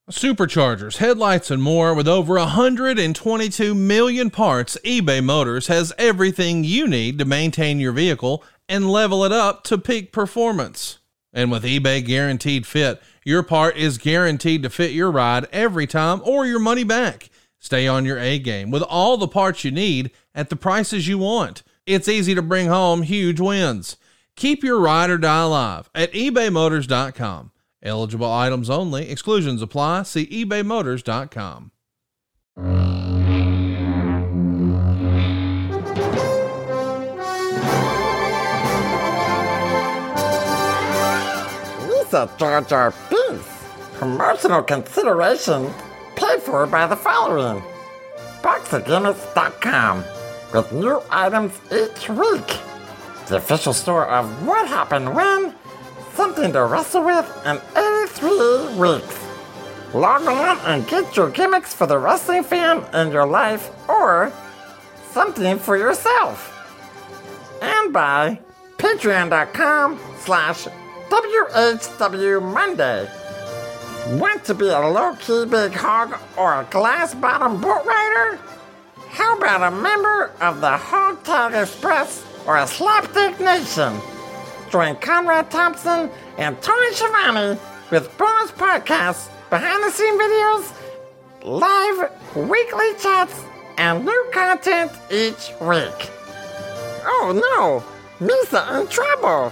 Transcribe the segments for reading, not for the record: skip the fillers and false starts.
Superchargers, headlights, and more. With over 122 million parts, eBay Motors has everything you need to maintain your vehicle and level it up to peak performance. And with eBay Guaranteed Fit, your part is guaranteed to fit your ride every time or your money back. Stay on your A game with all the parts you need at the prices you want. It's easy to bring home huge wins. Keep your ride or die alive at ebaymotors.com. Eligible items only. Exclusions apply. See ebaymotors.com. Lisa Jar Jar Binks. Promotional consideration paid for by the following. BoxOfGimmicks.com with new items each week. The official store of What Happened When? Something to wrestle with in 83 weeks. Log on and get your gimmicks for the wrestling fan in your life or something for yourself. And by patreon.com/WHW Monday. Want to be a low-key big hog or a glass-bottom boat rider? How about a member of the Hog Tag Express or a Slapdick Nation? Join Conrad Thompson and Tony Schiavone with bonus podcasts, behind-the-scenes videos, live weekly chats, and new content each week. Oh no, Misa in trouble.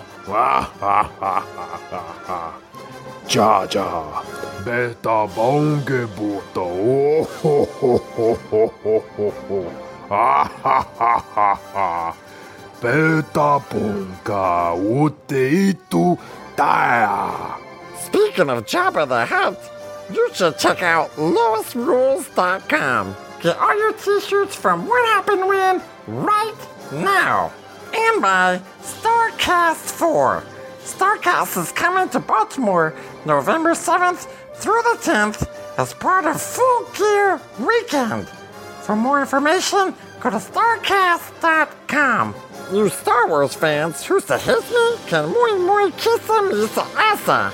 Jar Jar, beta bonge buto. Oh ho ho ho ho ho ho ho. Ha ha ha ha ha. Beta bonga uteitu dia. Speaking of Jabba the Hutt, you should check out LoisRules.com. Get all your t-shirts from What Happened When right now. And by StarCast 4. StarCast is coming to Baltimore November 7th through the 10th as part of Full Gear Weekend. For more information, go to StarCast.com. You Star Wars fans who se hate me can muy kissa mi sa asa.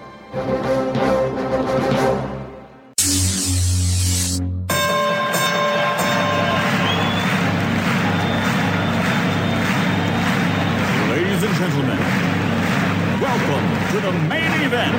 Ladies and gentlemen, welcome to the main event.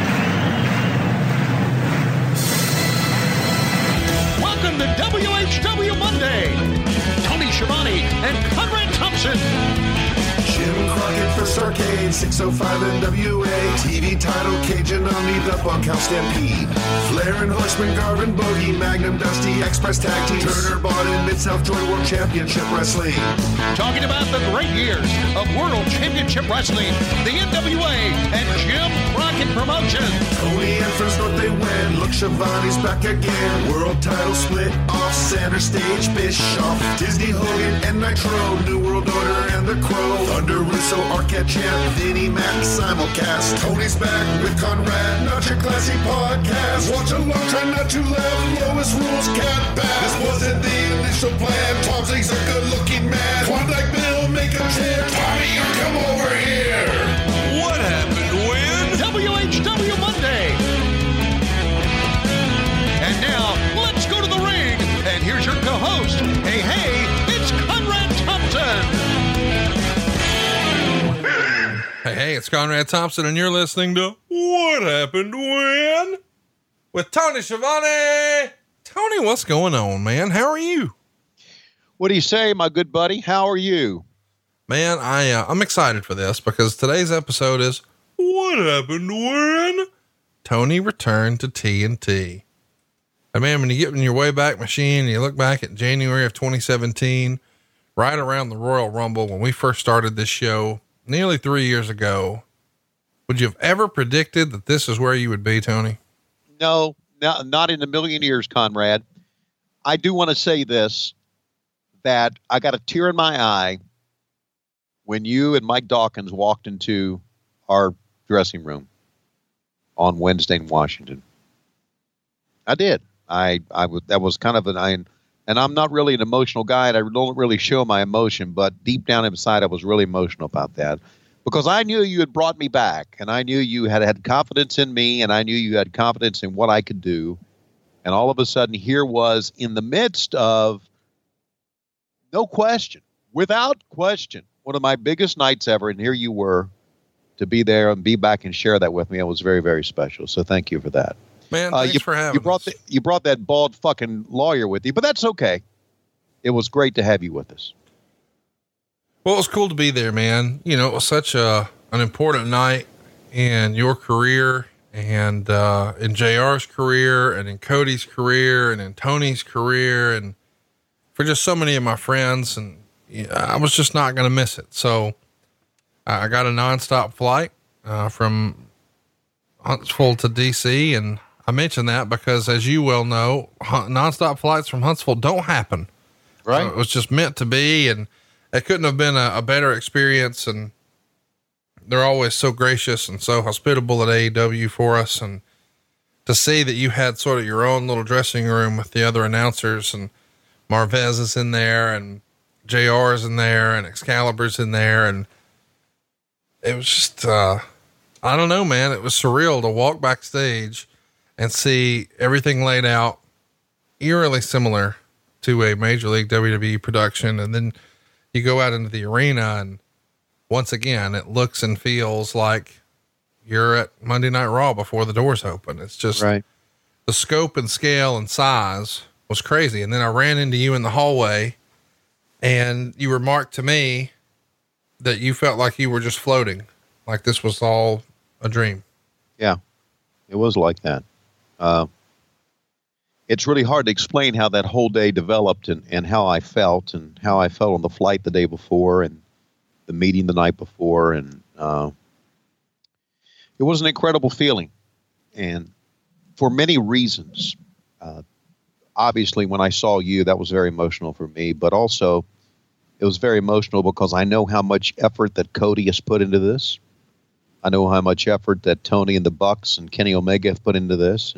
Welcome to WHW Monday. Tony Schiavone and Conrad Thompson. Jim Crockett for Starcade, 605 NWA. TV title, Cajun Omni, the Bunkhouse Stampede. Flair and Horseman, Garvin, Bogey, Magnum, Dusty, Express Tag Team. Turner, Bond, Mid-South Joint World Championship Wrestling. Talking about the great years of World Championship Wrestling, the NWA, and Jim Crockett Promotions. Tony and Friends North they win. Look, Shivani's back again. World title split off center stage. Bischoff, Disney, Hogan, and Nitro. New World Order and the Crow. Thunder, Russo, Arquette Champ, Vinnie Mac, simulcast. Tony's back with Conrad, not your classy podcast. Watch along, try not to laugh. Lowest rules can't pass. This wasn't the initial plan. Tom Zigg's a good-looking man. Klondike Bill, make a chant. Tommy, you come over here. What happened when? WHW Monday. And now, let's go to the ring. And here's your co-host. Hey, it's Conrad Thompson. Hey, it's Conrad Thompson, and you're listening to What Happened When? With Tony Schiavone. Tony, what's going on, man? How are you? What do you say, my good buddy? How are you? Man, I'm excited for this because today's episode is What Happened When? Tony returned to TNT. And man, when you get in your Wayback Machine and you look back at January of 2017, right around the Royal Rumble, when we first started this show nearly 3 years ago, would you have ever predicted that this is where you would be, Tony? No, not in a million years, Conrad. I do want to say this, that I got a tear in my eye when you and Mike Dawkins walked into our dressing room on Wednesday in Washington. I did. That was kind of and I'm not really an emotional guy, and I don't really show my emotion, but deep down inside, I was really emotional about that because I knew you had brought me back, and I knew you had confidence in me, and I knew you had confidence in what I could do. And all of a sudden, here was in the midst of, no question, without question, one of my biggest nights ever. And here you were to be there and be back and share that with me. It was very, very special. So thank you for that. Man, thanks for having us. You brought that bald fucking lawyer with you, but that's okay. It was great to have you with us. Well, it was cool to be there, man. You know, it was such an important night in your career and in JR's career and in Cody's career and in Tony's career and for just so many of my friends. And I was just not going to miss it. So I got a nonstop flight from Huntsville to DC. And I mention that because, as you well know, nonstop flights from Huntsville don't happen. Right. It was just meant to be. And it couldn't have been a better experience. And they're always so gracious and so hospitable at AEW for us. And to see that you had sort of your own little dressing room with the other announcers, and Marvez is in there and JR is in there and Excalibur's in there. And it was just, I don't know, man, it was surreal to walk backstage and see everything laid out eerily similar to a Major League WWE production. And then you go out into the arena and once again, it looks and feels like you're at Monday Night Raw before the doors open. It's just right. The scope and scale and size was crazy. And then I ran into you in the hallway and you remarked to me that you felt like you were just floating, like this was all a dream. Yeah, it was like that. It's really hard to explain how that whole day developed and how I felt on the flight the day before and the meeting the night before. And it was an incredible feeling. And for many reasons, obviously when I saw you, that was very emotional for me, but also it was very emotional because I know how much effort that Cody has put into this. I know how much effort that Tony and the Bucks and Kenny Omega have put into this,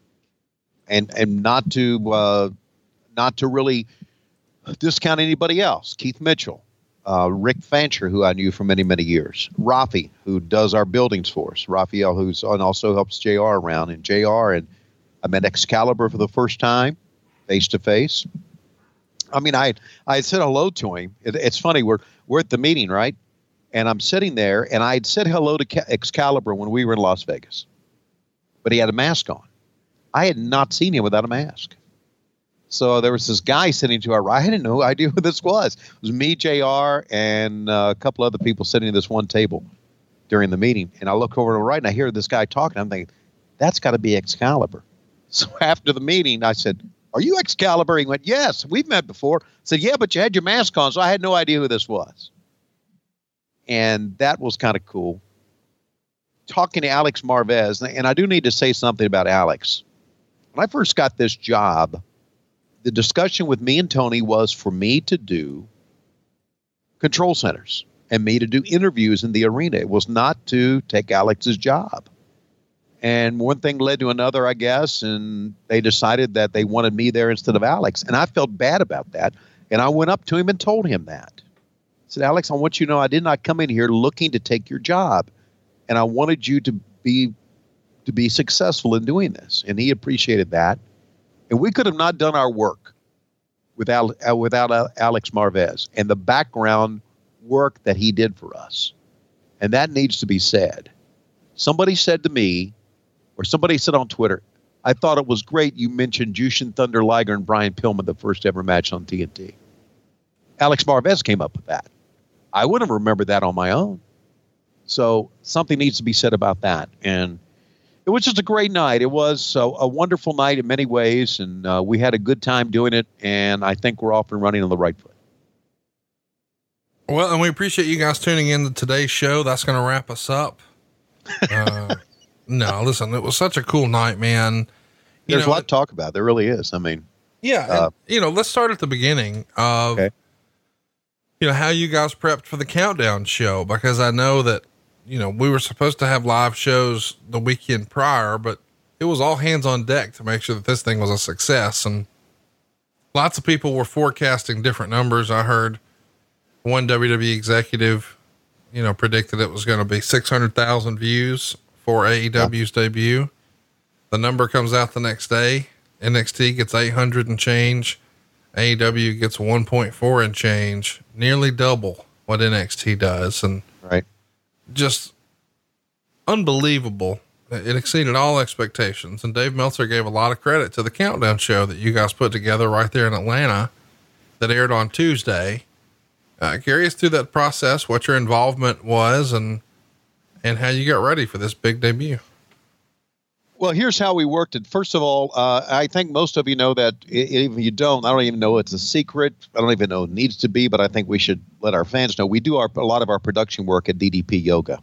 and not to really discount anybody else. Keith Mitchell, Rick Fancher, who I knew for many, many years, Rafi, who does our buildings for us, Raphael, who's and also helps JR around, and JR, and I met Excalibur for the first time, face to face. I mean, I said hello to him. It's funny, we're at the meeting, right? And I'm sitting there, and I had said hello to Excalibur when we were in Las Vegas, but he had a mask on. I had not seen him without a mask. So there was this guy sitting to our right. I had no idea who this was. It was me, JR, and a couple other people sitting at this one table during the meeting. And I look over to the right, and I hear this guy talking. I'm thinking, that's got to be Excalibur. So after the meeting, I said, "Are you Excalibur?" He went, "Yes, we've met before." I said, "Yeah, but you had your mask on, so I had no idea who this was." And that was kind of cool. Talking to Alex Marvez, and I do need to say something about Alex. When I first got this job, the discussion with me and Tony was for me to do control centers and me to do interviews in the arena. It was not to take Alex's job. And one thing led to another, I guess, and they decided that they wanted me there instead of Alex. And I felt bad about that. And I went up to him and told him that. I said, "Alex, I want you to know I did not come in here looking to take your job. And I wanted you to be successful in doing this." And he appreciated that. And we could have not done our work without Alex Marvez and the background work that he did for us. And that needs to be said. Somebody said to me, or somebody said on Twitter, "I thought it was great you mentioned Jushin Thunder Liger and Brian Pillman, the first ever match on TNT." Alex Marvez came up with that. I wouldn't have remembered that on my own. So something needs to be said about that. And it was just a great night. It was a wonderful night in many ways, and we had a good time doing it, and I think we're off and running on the right foot. Well, and we appreciate you guys tuning in to today's show. That's going to wrap us up. No, listen, it was such a cool night, man. There's a lot to talk about. There really is. I mean, yeah. And, let's start at the beginning of, how you guys prepped for the Countdown show, because I know that, we were supposed to have live shows the weekend prior, but it was all hands on deck to make sure that this thing was a success. And lots of people were forecasting different numbers. I heard one WWE executive, predicted it was going to be 600,000 views for AEW's debut. The number comes out the next day, NXT gets 800 and change. AEW gets 1.4 and change, nearly double what NXT does. And Right. just unbelievable. It exceeded all expectations. And Dave Meltzer gave a lot of credit to the Countdown show that you guys put together right there in Atlanta that aired on Tuesday. Curious through that process, what your involvement was and how you got ready for this big debut. Well, here's how we worked it. First of all, I think most of you know that. If you don't, I don't even know it's a secret. I don't even know it needs to be, but I think we should let our fans know. We do a lot of our production work at DDP Yoga.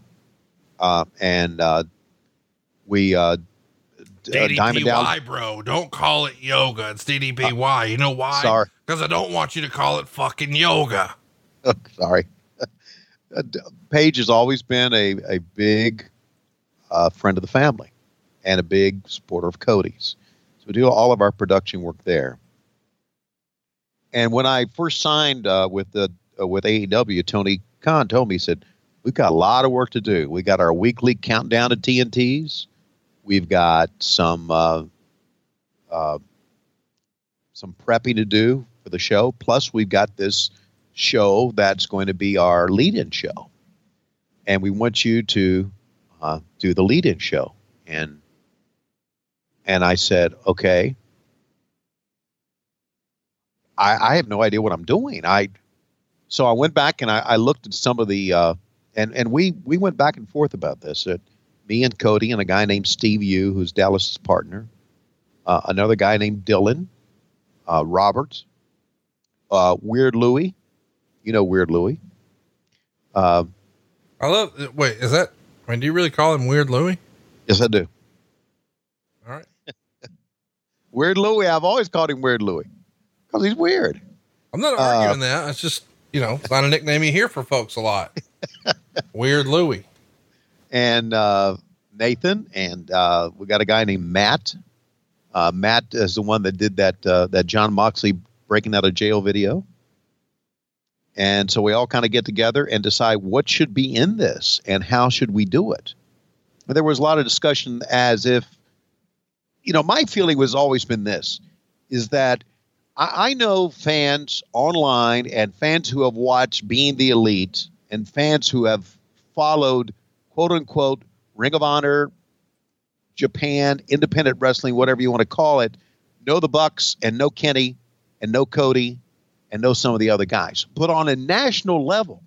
We DDPY, bro. Don't call it yoga. It's DDPY. You know why? Sorry. Because I don't want you to call it fucking yoga. Sorry. Paige has always been a big friend of the family and a big supporter of Cody's. So we do all of our production work there. And when I first signed with AEW, Tony Khan told me, he said, we've got a lot of work to do. We got our weekly countdown to TNTs. We've got some prepping to do for the show. Plus, we've got this show that's going to be our lead-in show. And we want you to do the lead-in show. And I said, okay. I have no idea what I'm doing. So I went back and I looked at some of the, and we went back and forth about this. Me and Cody and a guy named Steve Yu, who's Dallas's partner. Another guy named Dylan, Robert, Weird Louie. You know Weird Louie. Wait, do you really call him Weird Louie? Yes, I do. All right. Weird Louie. I've always called him Weird Louie because he's weird. I'm not arguing that. It's just, it's not a nickname you hear for folks a lot. Weird Louie. And Nathan, and we got a guy named Matt. Matt is the one that did that John Moxley breaking out of jail video. And so we all kind of get together and decide what should be in this and how should we do it. And there was a lot of discussion as if, my feeling has always been this, is that I know fans online and fans who have watched Being the Elite and fans who have followed, quote unquote, Ring of Honor, Japan, independent wrestling, whatever you want to call it, know the Bucks and know Kenny and know Cody and know some of the other guys. But on a national level,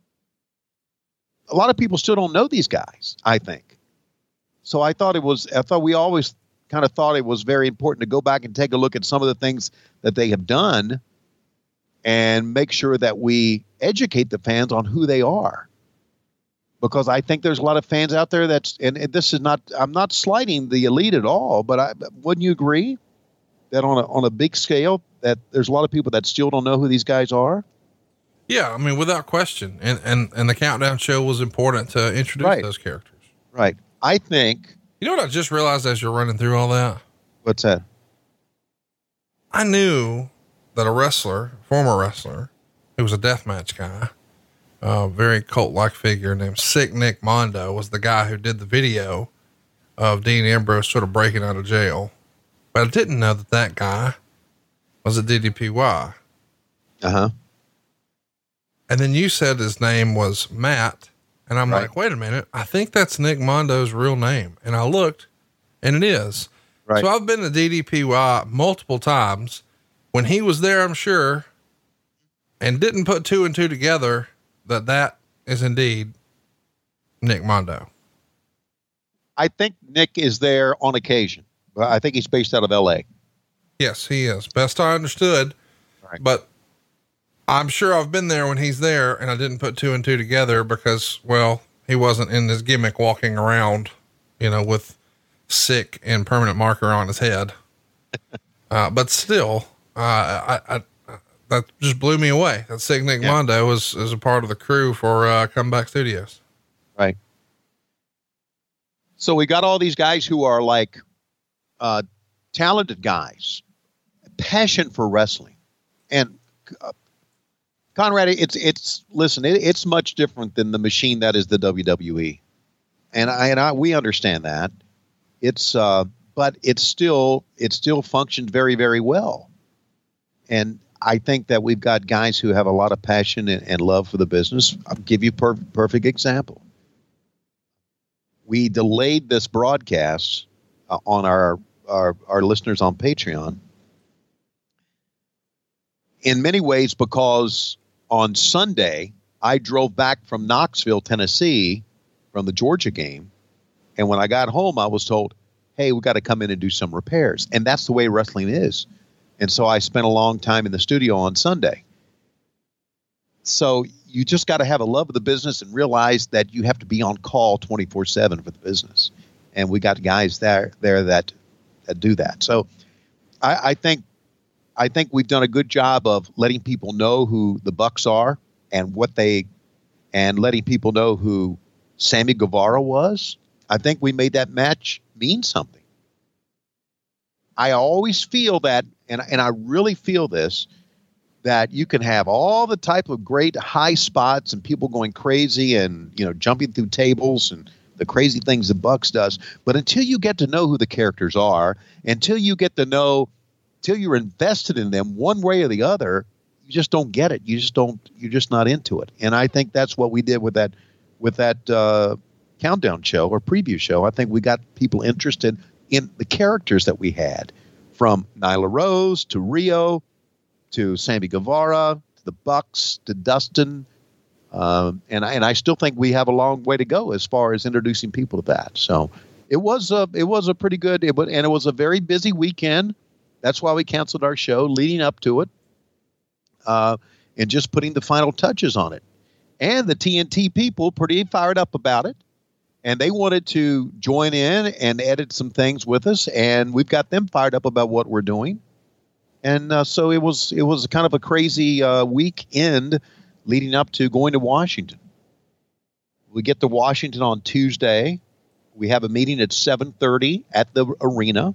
a lot of people still don't know these guys, I think. So I thought we always kind of thought it was very important to go back and take a look at some of the things that they have done and make sure that we educate the fans on who they are. Because I think there's a lot of fans out there and this is not, I'm not slighting the Elite at all, but wouldn't you agree that on a big scale that there's a lot of people that still don't know who these guys are? Yeah. I mean, without question. And the Countdown show was important to introduce those characters. Right. I think. You know what I just realized as you're running through all that? What's that? I knew that a former wrestler, who was a deathmatch guy, very cult-like figure named Sick Nick Mondo, was the guy who did the video of Dean Ambrose sort of breaking out of jail. But I didn't know that guy was a DDPY. Uh-huh. And then you said his name was Matt. And I'm like, wait a minute. I think that's Nick Mondo's real name. And I looked and it is. Right. So I've been to DDPY multiple times. When he was there, I'm sure, and didn't put two and two together that is indeed Nick Mondo. I think Nick is there on occasion, but I think he's based out of LA. Yes, he is. Best I understood, but I'm sure I've been there when he's there and I didn't put two and two together because, well, he wasn't in his gimmick walking around, with sick and permanent marker on his head. But still, that just blew me away. That Sick Nick Mondo is a part of the crew for Comeback Studios. Right. So we got all these guys who are like talented guys, passion for wrestling, and Conrad, it's much different than the machine that is the WWE, and we understand that. It's but it still functioned very, very well. And I think that we've got guys who have a lot of passion and love for the business. I'll give you a perfect example. We delayed this broadcast on our listeners on Patreon in many ways because on Sunday, I drove back from Knoxville, Tennessee, from the Georgia game. And when I got home, I was told, hey, we got to come in and do some repairs. And that's the way wrestling is. And so I spent a long time in the studio on Sunday. So you just got to have a love of the business and realize that you have to be on call 24/7 for the business. And we got guys there that do that. So I think we've done a good job of letting people know who the Bucks are and letting people know who Sammy Guevara was. I think we made that match mean something. I always feel that, and I really feel this, that you can have all the type of great high spots and people going crazy and, jumping through tables and the crazy things the Bucks does. But until you get to know who the characters are, until you're invested in them one way or the other, you just don't get it. You're just not into it. And I think that's what we did with that countdown show or preview show. I think we got people interested in the characters that we had, from Nyla Rose to Rio to Sammy Guevara to the Bucks to Dustin. And I still think we have a long way to go as far as introducing people to that. So it was a pretty good, and it was a very busy weekend. That's why we canceled our show leading up to it, and just putting the final touches on it. And the TNT people pretty fired up about it, and they wanted to join in and edit some things with us, and we've got them fired up about what we're doing. And so it was kind of a crazy weekend leading up to going to Washington. We get to Washington on Tuesday. We have a meeting at 7:30 at the arena.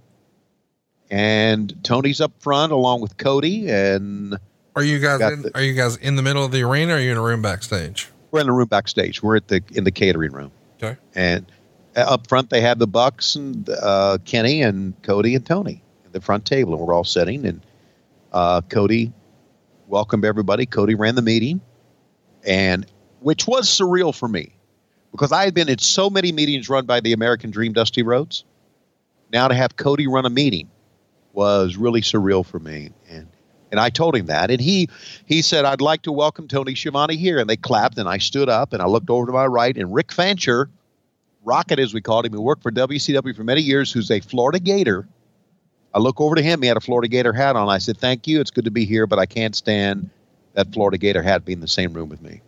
And Tony's up front along with Cody. And are you guys in the middle of the arena, or are you in a room backstage? We're in a room backstage. We're in the catering room. Okay. And up front they have the Bucks and Kenny and Cody and Tony at the front table, and we're all sitting. And Cody welcomed everybody. Cody ran the meeting, and which was surreal for me because I had been in so many meetings run by the American Dream, Dusty Rhodes. Now to have Cody run a meeting was really surreal for me. And I told him that. And he said, I'd like to welcome Tony Schiavone here. And they clapped, and I stood up, and I looked over to my right, and Rick Fancher, Rocket as we called him, who worked for WCW for many years, who's a Florida Gator. I look over to him. He had a Florida Gator hat on. I said, thank you. It's good to be here, but I can't stand that Florida Gator hat being in the same room with me.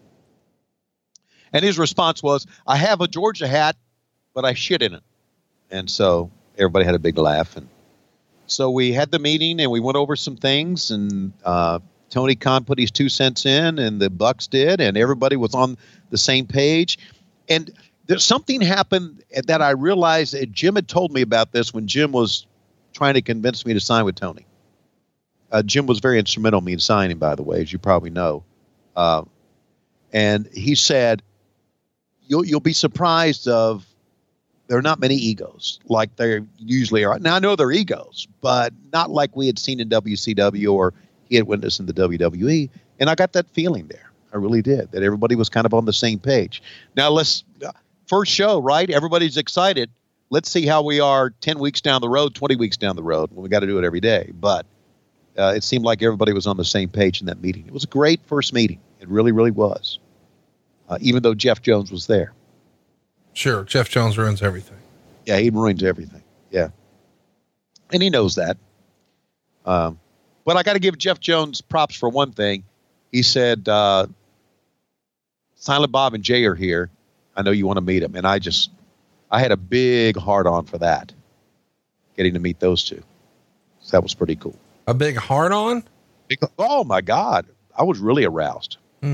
And his response was, I have a Georgia hat, but I shit in it. And so everybody had a big laugh. And so we had the meeting, and we went over some things, and Tony Khan put his 2 cents in, and the Bucks did, and everybody was on the same page. And there's something happened that I realized that Jim had told me about this when Jim was trying to convince me to sign with Tony. Jim was very instrumental in me signing, by the way, as you probably know. And he said, you'll be surprised of there are not many egos like there usually are. Now, I know there are egos, but not like we had seen in WCW or he had witnessed in the WWE. And I got that feeling there. I really did, that everybody was kind of on the same page. Now, first show, right? Everybody's excited. Let's see how we are 10 weeks down the road, 20 weeks down the road, when we got to do it every day. But it seemed like everybody was on the same page in that meeting. It was a great first meeting. It really, really was. Even though Jeff Jones was there. Sure. Jeff Jones ruins everything. Yeah, he ruins everything. Yeah. And he knows that. But I got to give Jeff Jones props for one thing. He said, Silent Bob and Jay are here. I know you want to meet them. And I had a big heart on for that. Getting to meet those two. So that was pretty cool. A big heart on? Oh my God. I was really aroused.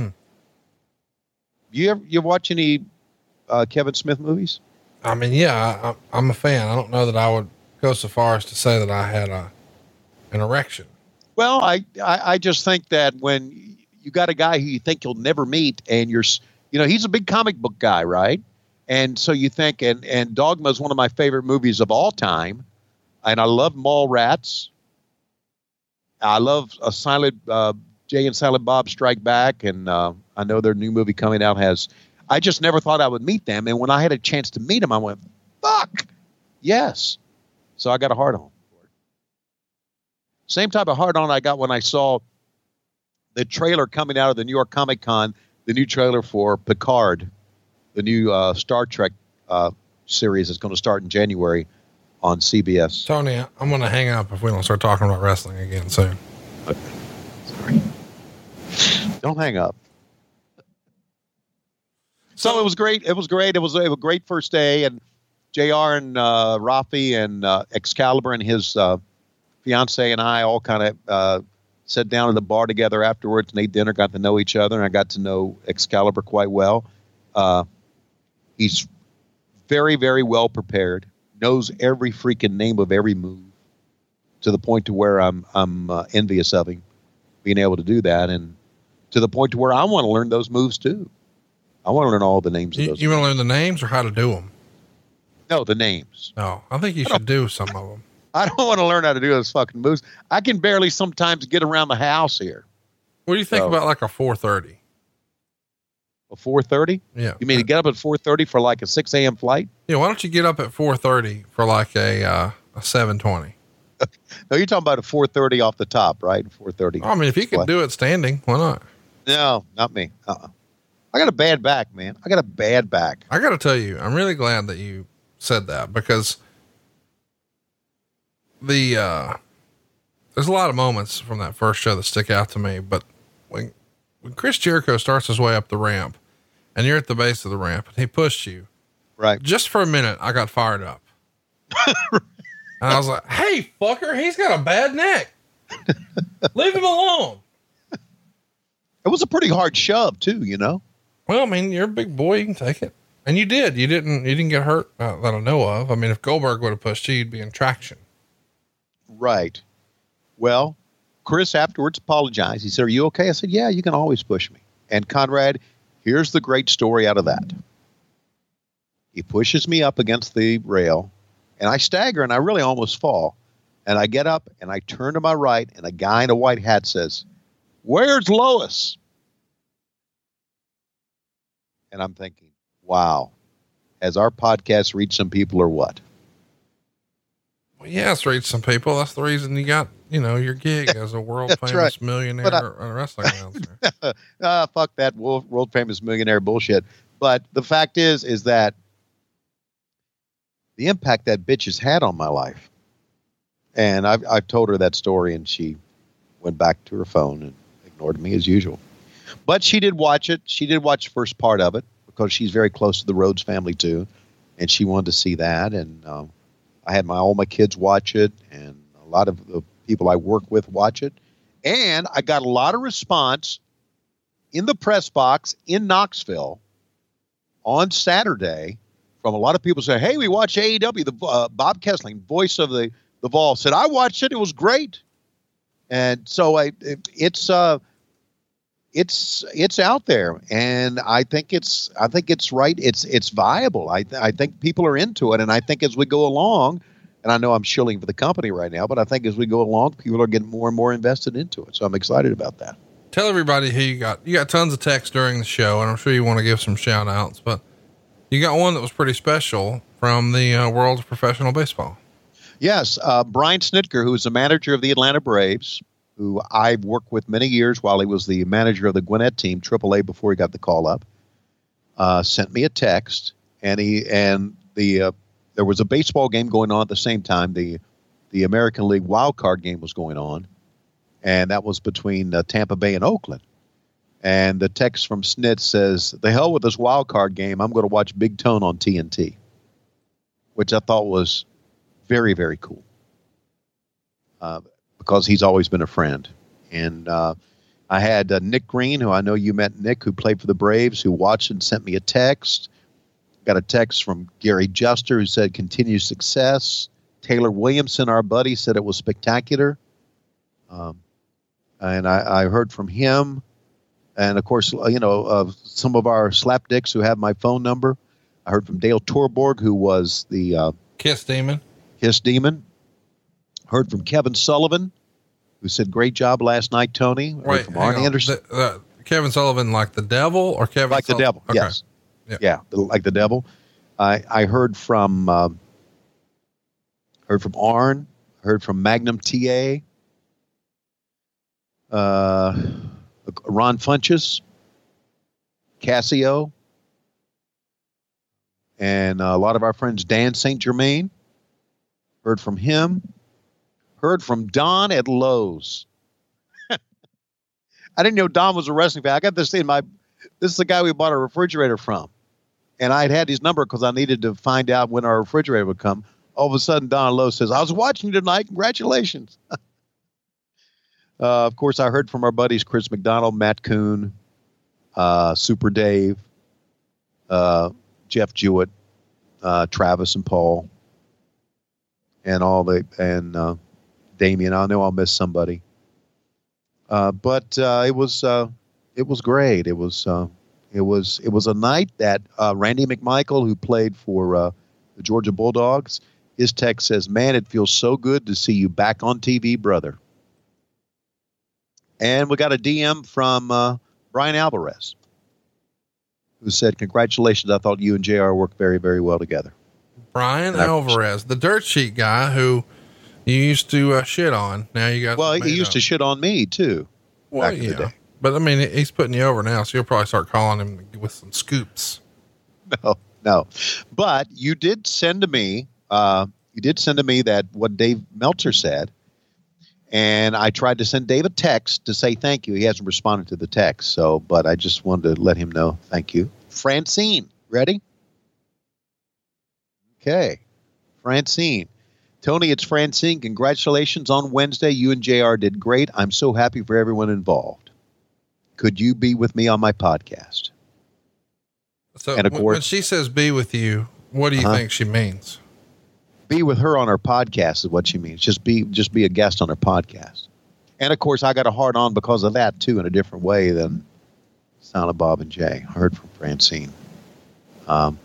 You watch any Kevin Smith movies? I mean, yeah, I'm a fan. I don't know that I would go so far as to say that I had an erection. Well, I just think that when you got a guy who you think you'll never meet, and he's a big comic book guy, right? And so you think, and Dogma is one of my favorite movies of all time. And I love Mallrats. I love Jay and Silent Bob Strike Back, and I know their new movie coming out has. I just never thought I would meet them, and when I had a chance to meet them, I went, "Fuck, yes!" So I got a hard on. Same type of hard on I got when I saw the trailer coming out of the New York Comic Con, the new trailer for Picard, the new Star Trek series that's going to start in January on CBS. Tony, I'm going to hang up if we don't start talking about wrestling again soon. Okay. Sorry. Don't hang up. So it was great. It was great. It was a great first day. And JR and Rafi and Excalibur and his fiance and I all kind of sat down in the bar together afterwards and ate dinner, got to know each other. And I got to know Excalibur quite well. He's very, very well prepared, knows every freaking name of every move to the point to where I'm envious of him being able to do that. And to the point to where I want to learn those moves too. I want to learn all the names of those. You want to learn the names or how to do them? No, the names. No, I think you should do some of them. I don't want to learn how to do those fucking moves. I can barely sometimes get around the house here. What do you think about like a 4:30? A 4:30? Yeah. You mean to get up at 4:30 for like a 6 a.m. flight? Yeah. Why don't you get up at 4:30 for like a 7:20? No, you're talking about a 4:30 off the top, right? 4:30. I mean, if you can do it standing, why not? No, not me. I got a bad back, man. I got a bad back. I got to tell you, I'm really glad that you said that because there's a lot of moments from that first show that stick out to me, but when Chris Jericho starts his way up the ramp and you're at the base of the ramp and he pushed you, right? Just for a minute, I got fired up. And I was like, "Hey, fucker, he's got a bad neck. Leave him alone." It was a pretty hard shove too, you know? Well, I mean, you're a big boy. You can take it. And you did. You didn't get hurt that I know of. I mean, if Goldberg would have pushed you, you'd be in traction. Right. Well, Chris afterwards apologized. He said, "Are you okay?" I said, "Yeah, you can always push me." And Conrad, here's the great story out of that. He pushes me up against the rail and I stagger and I really almost fall. And I get up and I turn to my right and a guy in a white hat says, "Where's Lois?" And I'm thinking, wow, has our podcast reached some people or what? Well, yeah, it's reached some people. That's the reason you got, your gig as a world famous millionaire wrestling announcer. Fuck that world famous millionaire bullshit. But the fact is that the impact that bitch has had on my life. And I've told her that story and she went back to her phone and ignored me as usual. But she did watch it. She did watch the first part of it because she's very close to the Rhodes family too. And she wanted to see that. And I had all my kids watch it and a lot of the people I work with watch it. And I got a lot of response in the press box in Knoxville on Saturday from a lot of people saying, "Hey, we watched AEW." Bob Kessling, voice of the Vol, said, "I watched it. It was great." And so it's out there, and I think it's right. It's viable. I think people are into it, and I think as we go along, and I know I'm shilling for the company right now, but I think as we go along, people are getting more and more invested into it. So I'm excited about that. Tell everybody who you got. You got tons of texts during the show, and I'm sure you want to give some shout outs, but you got one that was pretty special from the world of professional baseball. Yes. Brian Snitker, who is the manager of the Atlanta Braves, who I've worked with many years while he was the manager of the Gwinnett team, AAA, before he got the call up, sent me a text, and there was a baseball game going on at the same time. The American League wild card game was going on, and that was between Tampa Bay and Oakland. And the text from Snit says, "The hell with this wild card game. I'm going to watch Big Tone on TNT," which I thought was very, very cool. Because he's always been a friend. And I had Nick Green, who I know you met Nick, who played for the Braves, who watched and sent me a text. Got a text from Gary Juster, who said, "Continued success." Taylor Williamson, our buddy, said it was spectacular. And I heard from him. And, of course, some of our slapdicks who have my phone number. I heard from Dale Torborg, who was the Kiss Demon. Kiss Demon. Heard from Kevin Sullivan, who said, "Great job last night, Tony." Heard Wait, from Arn Anderson. Kevin Sullivan, like the devil, or Kevin Like the devil, Okay. yes. Yeah. Like the devil. I heard from Arn, heard from Magnum TA, Ron Funches, Casio, and a lot of our friends, Dan St. Germain. Heard from him. Heard from Don at Lowe's. I didn't know Don was a wrestling fan. I got this thing. This is the guy we bought a refrigerator from. And I'd had his number because I needed to find out when our refrigerator would come. All of a sudden, Don Lowe says, "I was watching you tonight. Congratulations." Of course, I heard from our buddies Chris McDonald, Matt Kuhn, Super Dave, Jeff Jewett, Travis and Paul, and Damien. I know I'll miss somebody. But it was great. It was a night that Randy McMichael, who played for the Georgia Bulldogs, his text says, "Man, it feels so good to see you back on TV, brother." And we got a DM from Brian Alvarez, who said, "Congratulations. I thought you and JR worked very, very well together." Brian Alvarez, the dirt sheet guy who you used to shit on. Now you got. Well, he used to shit on me too. Well, back in the day. But I mean, he's putting you over now, so you'll probably start calling him with some scoops. No. But you did send to me. That what Dave Meltzer said, and I tried to send Dave a text to say thank you. He hasn't responded to the text, but I just wanted to let him know thank you. Francine, ready? Okay, Francine. Tony, it's Francine. Congratulations on Wednesday. You and JR did great. I'm so happy for everyone involved. Could you be with me on my podcast? So and of course, when she says be with you, what do you think she means? Be with her on her podcast is what she means. Just be a guest on her podcast. And of course, I got a hard on because of that too, in a different way than Silent Bob and Jay. I heard from Francine. And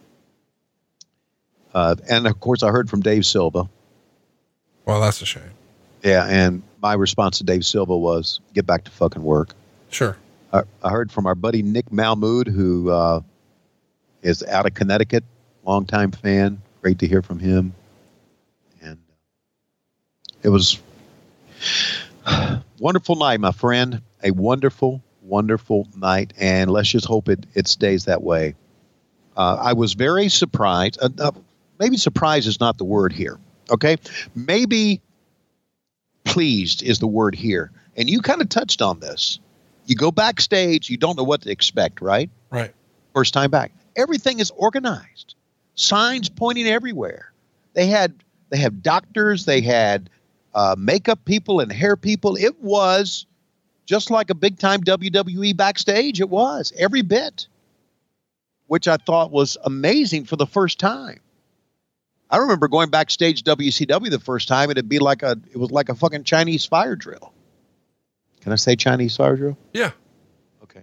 of course, I heard from Dave Silva. Well, that's a shame. Yeah, and my response to Dave Silva was, "Get back to fucking work." Sure. I heard from our buddy Nick Malmood, who is out of Connecticut, longtime fan. Great to hear from him. And it was a wonderful night, my friend. A wonderful, wonderful night. And let's just hope it stays that way. I was very surprised. Maybe surprise is not the word here. Okay. Maybe pleased is the word here. And you kind of touched on this. You go backstage, you don't know what to expect, right? Right. First time back. Everything is organized. Signs pointing everywhere. They have doctors, they had makeup people and hair people. It was just like a big time WWE backstage. It was every bit, which I thought was amazing for the first time. I remember going backstage WCW the first time, and it was like a fucking Chinese fire drill. Can I say Chinese fire drill? Yeah. Okay.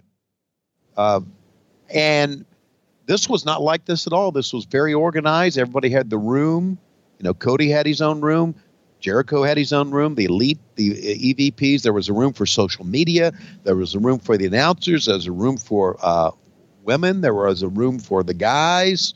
And this was not like this at all. This was very organized. Everybody had the room. Cody had his own room. Jericho had his own room. The Elite, the EVPs, there was a room for social media. There was a room for the announcers. There was a room for women. There was a room for the guys.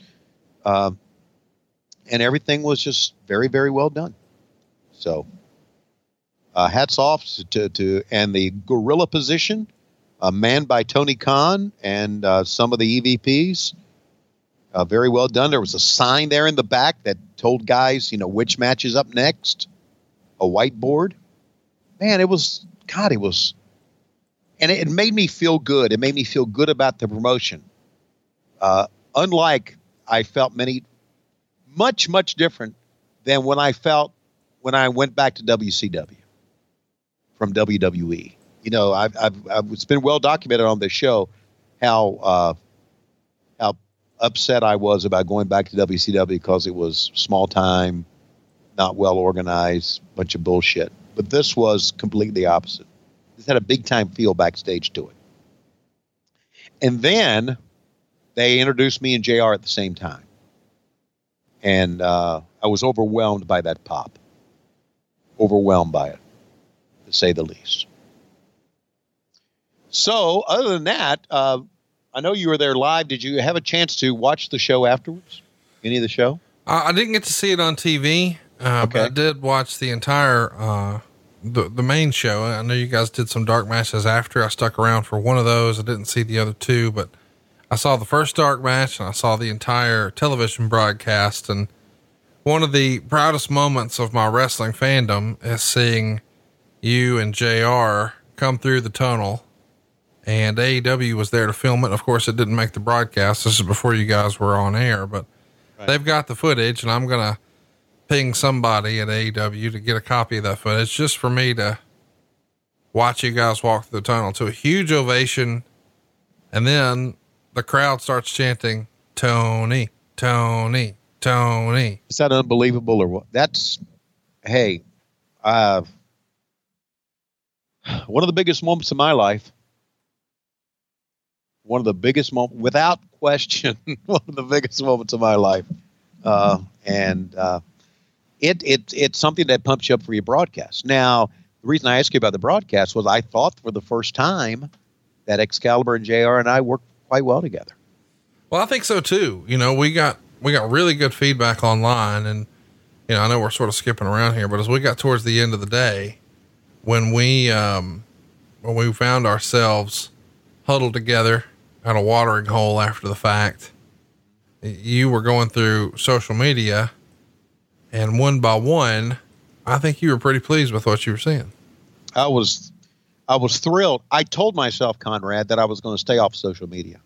And everything was just very, very well done. So hats off to and the gorilla position, manned by Tony Khan and some of the EVPs. Very well done. There was a sign there in the back that told guys, which match is up next. A whiteboard. Man, it was, and it made me feel good. It made me feel good about the promotion. Unlike I felt much, much different than when I felt when I went back to WCW from WWE. It's been well documented on this show how upset I was about going back to WCW because it was small time, not well organized, bunch of bullshit. But this was completely opposite. This had a big time feel backstage to it. And then they introduced me and JR at the same time. And I was overwhelmed by that pop. overwhelmed by it, to say the least. So other than that, I know you were there live. Did you have a chance to watch the show afterwards? Any of the show? I didn't get to see it on TV, but I did watch the entire, the main show. I know you guys did some dark matches after. I stuck around for one of those. I didn't see the other two, but I saw the first dark match and I saw the entire television broadcast. And one of the proudest moments of my wrestling fandom is seeing you and JR come through the tunnel, and AEW was there to film it. Of course, it didn't make the broadcast. This is before you guys were on air, but they've got the footage, and I'm going to ping somebody at AEW to get a copy of that footage just for me to watch you guys walk through the tunnel to a huge ovation. And then the crowd starts chanting, Tony, Tony, Tony. Is that unbelievable or what? That's, hey, one of the biggest moments of my life. One of the biggest moments, without question, one of the biggest moments of my life. It's something that pumps you up for your broadcast. Now, the reason I asked you about the broadcast was I thought for the first time that Excalibur and JR and I worked quite well together. Well, I think so too. You know, we got really good feedback online, and, you know, I know we're sort of skipping around here, but as we got towards the end of the day, when we found ourselves huddled together at a watering hole after the fact, you were going through social media, and one by one, I think you were pretty pleased with what you were seeing. I was thrilled. I told myself, Conrad, that I was going to stay off social media.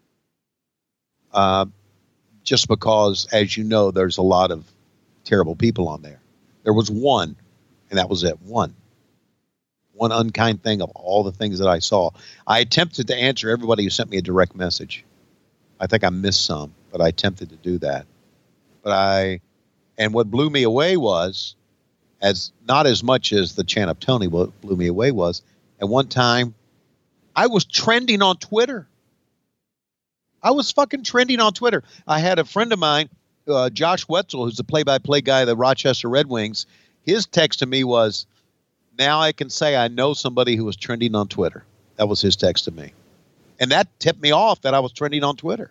Just because, as you know, there's a lot of terrible people on there. There was one, and that was it. One unkind thing of all the things that I saw. I attempted to answer everybody who sent me a direct message. I think I missed some, but I attempted to do that. And what blew me away was, not as much as the chant of Tony, what blew me away was, at one time, I was trending on Twitter. I was fucking trending on Twitter. I had a friend of mine, Josh Wetzel, who's the play-by-play guy of the Rochester Red Wings. His text to me was, now I can say I know somebody who was trending on Twitter. That was his text to me. And that tipped me off that I was trending on Twitter.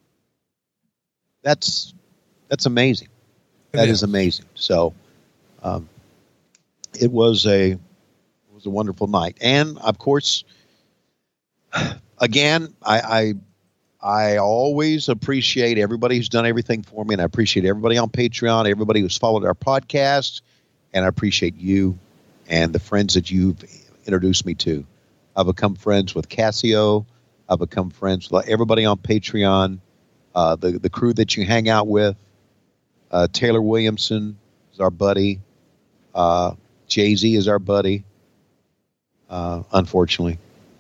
That's amazing. That is amazing. So, it was a wonderful night. And of course, again, I always appreciate everybody who's done everything for me, and I appreciate everybody on Patreon, everybody who's followed our podcast, and I appreciate you and the friends that you've introduced me to. I've become friends with Cassio. I've become friends with everybody on Patreon, the crew that you hang out with. Taylor Williamson is our buddy. Jay-Z is our buddy, unfortunately.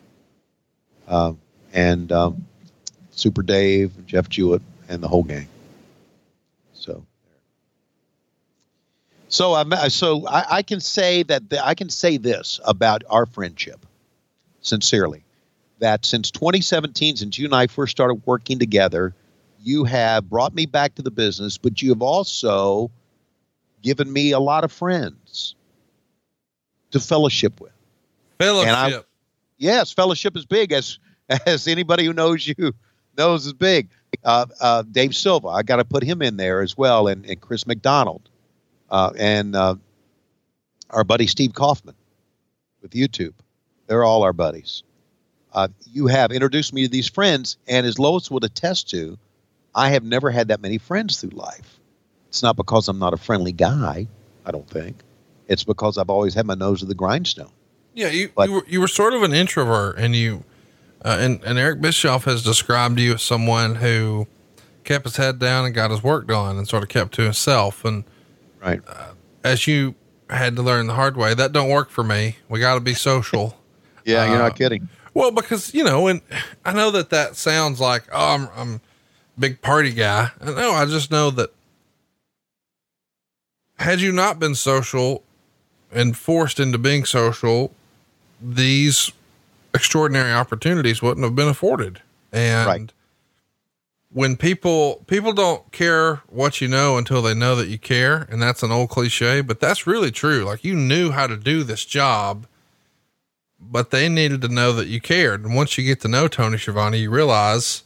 And Super Dave, Jeff Jewett, and the whole gang. So I can say that I can say this about our friendship, sincerely, that since 2017, since you and I first started working together, you have brought me back to the business, but you have also given me a lot of friends to fellowship with. Fellowship. Yes, fellowship is big, as anybody who knows you knows is big. Dave Silva, I got to put him in there as well, and Chris McDonald. And our buddy Steve Kaufman with YouTube. They're all our buddies. You have introduced me to these friends, and as Lois would attest to, I have never had that many friends through life. It's not because I'm not a friendly guy, I don't think. It's because I've always had my nose to the grindstone. Yeah, you were sort of an introvert, and and Eric Bischoff has described you as someone who kept his head down and got his work done and sort of kept to himself. And right. As you had to learn the hard way, that don't work for me. We got to be social. Yeah, you're not kidding. Well, because, and I know that sounds like, oh, I'm a big party guy. No, I just know that had you not been social and forced into being social, these extraordinary opportunities wouldn't have been afforded. And when people don't care what you know until they know that you care. And that's an old cliche, but that's really true. Like, you knew how to do this job, but they needed to know that you cared. And once you get to know Tony Schiavone, you realize,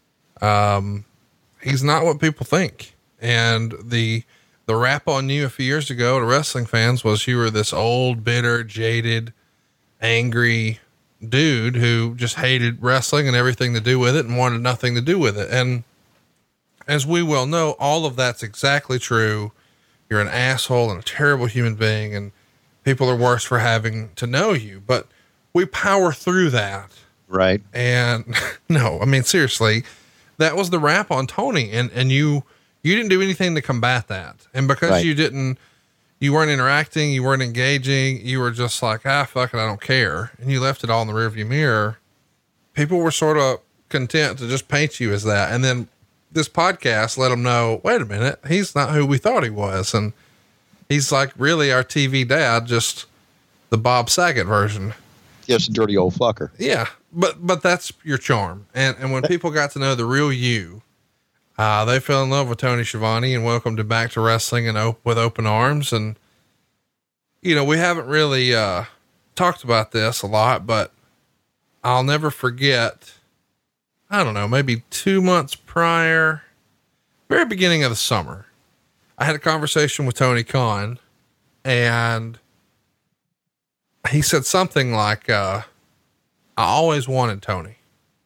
he's not what people think. And the rap on you a few years ago to wrestling fans was you were this old, bitter, jaded, angry dude who just hated wrestling and everything to do with it and wanted nothing to do with it. And as we well know, all of that's exactly true. You're an asshole and a terrible human being, and people are worse for having to know you, but we power through that. Right. And no, I mean, seriously, that was the rap on Tony, and you didn't do anything to combat that. And because you weren't interacting, you weren't engaging, you were just like, fuck it, I don't care. And you left it all in the rearview mirror. People were sort of content to just paint you as that. And then this podcast let them know, wait a minute, he's not who we thought he was. And he's like really our TV dad, just the Bob Saget version. Just a dirty old fucker. Yeah. But that's your charm. And when people got to know the real you, they fell in love with Tony Schiavone and welcomed him back to wrestling and with open arms. And, you know, we haven't really, talked about this a lot, but I'll never forget, I don't know, maybe 2 months prior, very beginning of the summer, I had a conversation with Tony Khan, and he said something like, I always wanted Tony.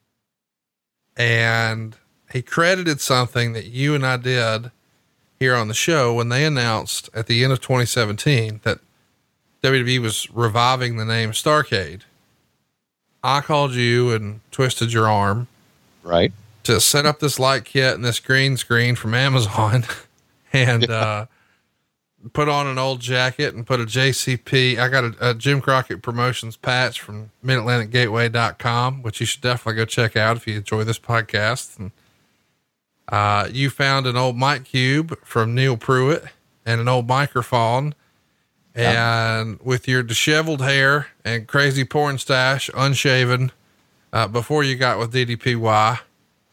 And he credited something that you and I did here on the show when they announced at the end of 2017 that WWE was reviving the name Starrcade. I called you and twisted your arm. Right. To set up this light kit and this green screen from Amazon and, put on an old jacket and put a JCP. I got a Jim Crockett Promotions patch from MidAtlanticGateway.com, which you should definitely go check out if you enjoy this podcast. And, you found an old mic cube from Neil Pruitt and an old microphone, and with your disheveled hair and crazy porn stash, unshaven, before you got with DDPY,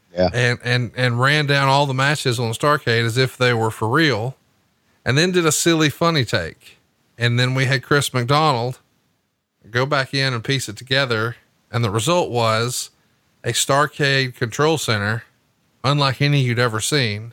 and ran down all the matches on Starrcade as if they were for real, and then did a silly funny take. And then we had Chris McDonald go back in and piece it together. And the result was a Starrcade control center, unlike any you'd ever seen.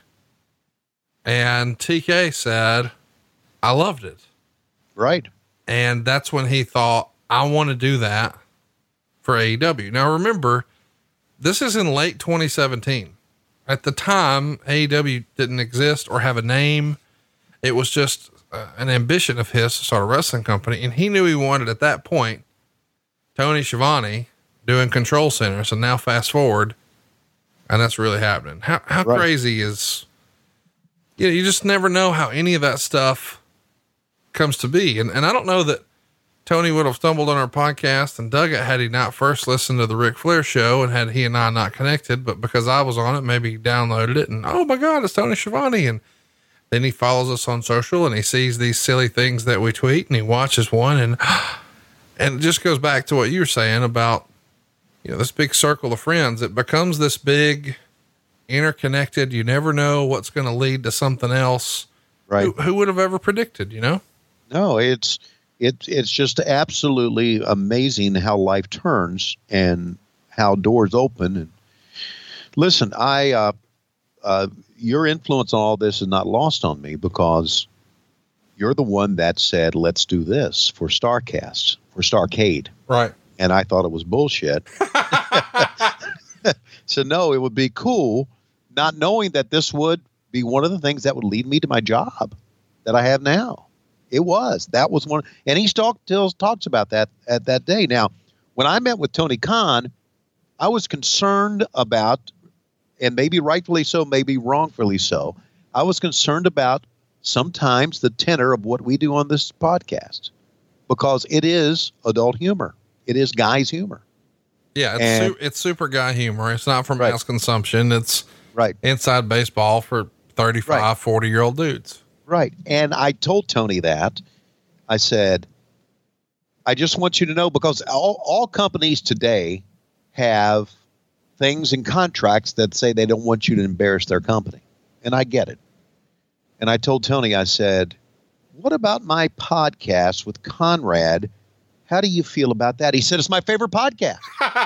And TK said, I loved it. Right. And that's when he thought, I want to do that for AEW. Now remember, this is in late 2017. At the time, AEW didn't exist or have a name. It was just an ambition of his to start a wrestling company. And he knew he wanted at that point, Tony Schiavone doing control centers. And now fast forward, and that's really happening. How right. Crazy is, you just never know how any of that stuff comes to be. And I don't know that Tony would have stumbled on our podcast and dug it had he not first listened to the Ric Flair show and had he and I not connected, but because I was on it, maybe he downloaded it and, oh my God, it's Tony Schiavone. And then he follows us on social and he sees these silly things that we tweet and he watches one and it just goes back to what you were saying about, this big circle of friends. It becomes this big interconnected. You never know what's going to lead to something else. Right. Who would have ever predicted, No, it's just absolutely amazing how life turns and how doors open. And listen, your influence on all this is not lost on me because you're the one that said, let's do this for Starrcade. Right. And I thought it was bullshit. So no, it would be cool, not knowing that this would be one of the things that would lead me to my job that I have now. That was one. And he talks about that at that day. Now, when I met with Tony Khan, I was concerned about, and maybe rightfully so, maybe wrongfully so, I was concerned about sometimes the tenor of what we do on this podcast, because it is adult humor. It is guys' humor. Yeah. It's super guy humor. It's not for right. mass consumption. It's right. Inside baseball for 35, right. 40-year-old dudes. Right. And I told Tony that. I said, I just want you to know, because all companies today have things in contracts that say they don't want you to embarrass their company. And I get it. And I told Tony, I said, what about my podcast with Conrad? How do you feel about that? He said, it's my favorite podcast.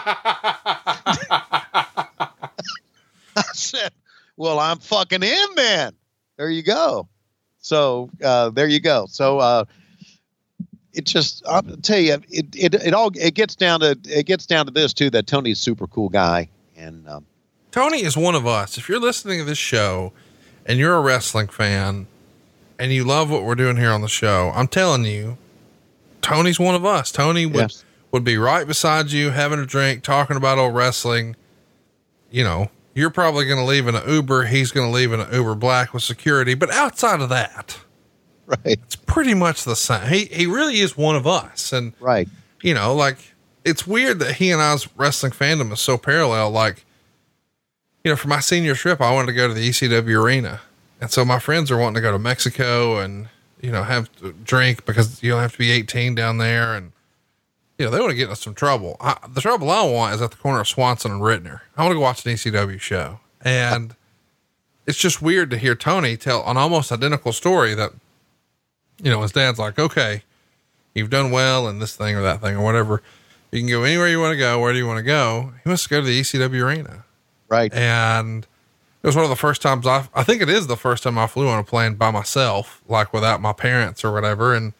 I said, well, I'm fucking in then. There you go. So there you go. So it just, I'll tell you, it gets down to this too, that Tony's a super cool guy. And Tony is one of us. If you're listening to this show and you're a wrestling fan and you love what we're doing here on the show, I'm telling you, Tony's one of us. Tony would be right beside you, having a drink, talking about old wrestling. You know, you're probably going to leave in an Uber. He's going to leave in an Uber Black with security. But outside of that, right, it's pretty much the same. He really is one of us. And right, you know, like, it's weird that he and I's wrestling fandom is so parallel. Like, you know, for my senior trip, I wanted to go to the ECW arena. And so my friends are wanting to go to Mexico and, you know, have to drink because you don't have to be 18 down there. And, you know, they want to get in some trouble. The trouble I want is at the corner of Swanson and Rittner. I want to go watch an ECW show. And it's just weird to hear Tony tell an almost identical story that, you know, his dad's like, okay, you've done well in this thing or that thing or whatever. You can go anywhere you want to go. Where do you want to go? He wants to go to the ECW arena. Right. And it was one of the first times I think it is the first time I flew on a plane by myself, like without my parents or whatever. And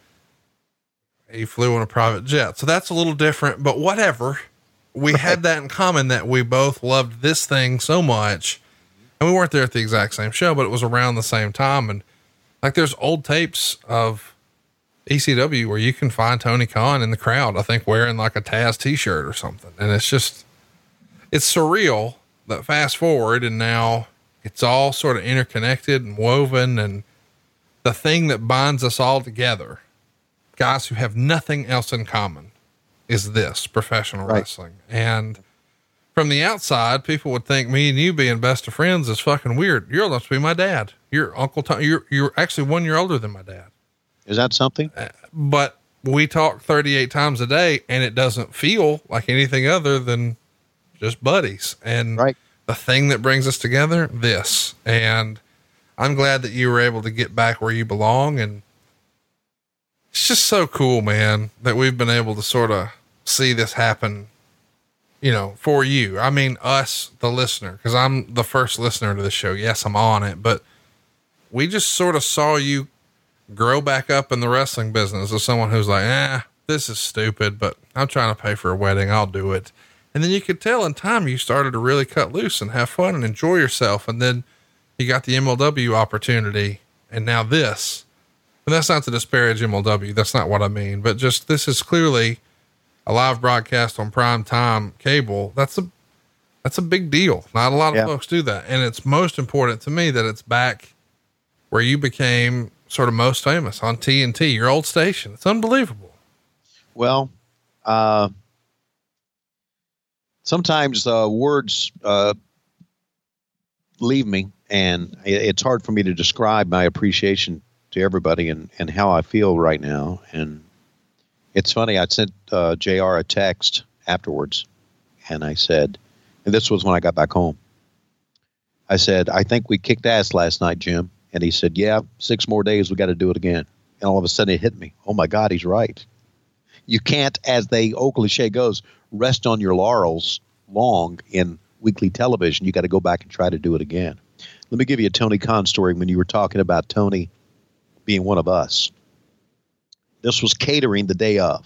he flew on a private jet. So that's a little different, but whatever. We had that in common, that we both loved this thing so much. And we weren't there at the exact same show, but it was around the same time. And like, there's old tapes of ECW where you can find Tony Khan in the crowd, I think wearing like a Taz t-shirt or something. And it's just, it's surreal that fast forward and now it's all sort of interconnected and woven. And the thing that binds us all together, guys who have nothing else in common, is this professional wrestling. And from the outside, people would think me and you being best of friends is fucking weird. You're supposed to be my dad. You're Uncle Tom. You're actually 1 year older than my dad. Is that something? But we talk 38 times a day and it doesn't feel like anything other than just buddies. And the thing that brings us together, this. And I'm glad that you were able to get back where you belong. And it's just so cool, man, that we've been able to sort of see this happen, you know, for you. I mean, us, the listener, cause I'm the first listener to the show. Yes, I'm on it, but we just sort of saw you grow back up in the wrestling business as someone who's like, this is stupid, but I'm trying to pay for a wedding. I'll do it. And then you could tell in time you started to really cut loose and have fun and enjoy yourself. And then you got the MLW opportunity and now this, and that's not to disparage MLW. That's not what I mean, but just, this is clearly a live broadcast on prime time cable. That's a big deal. Not a lot of folks do that. And it's most important to me that it's back where you became sort of most famous, on TNT, your old station. It's unbelievable. Well, sometimes words leave me, and it's hard for me to describe my appreciation to everybody and how I feel right now. And it's funny, I sent JR a text afterwards, and I said, and this was when I got back home, I said, I think we kicked ass last night, Jim. And he said, yeah, 6 more days, we got to do it again. And all of a sudden it hit me. Oh my God, he's right. You can't, as the old cliche goes, rest on your laurels long in weekly television. You got to go back and try to do it again. Let me give you a Tony Khan story when you were talking about Tony being one of us. This was catering the day of.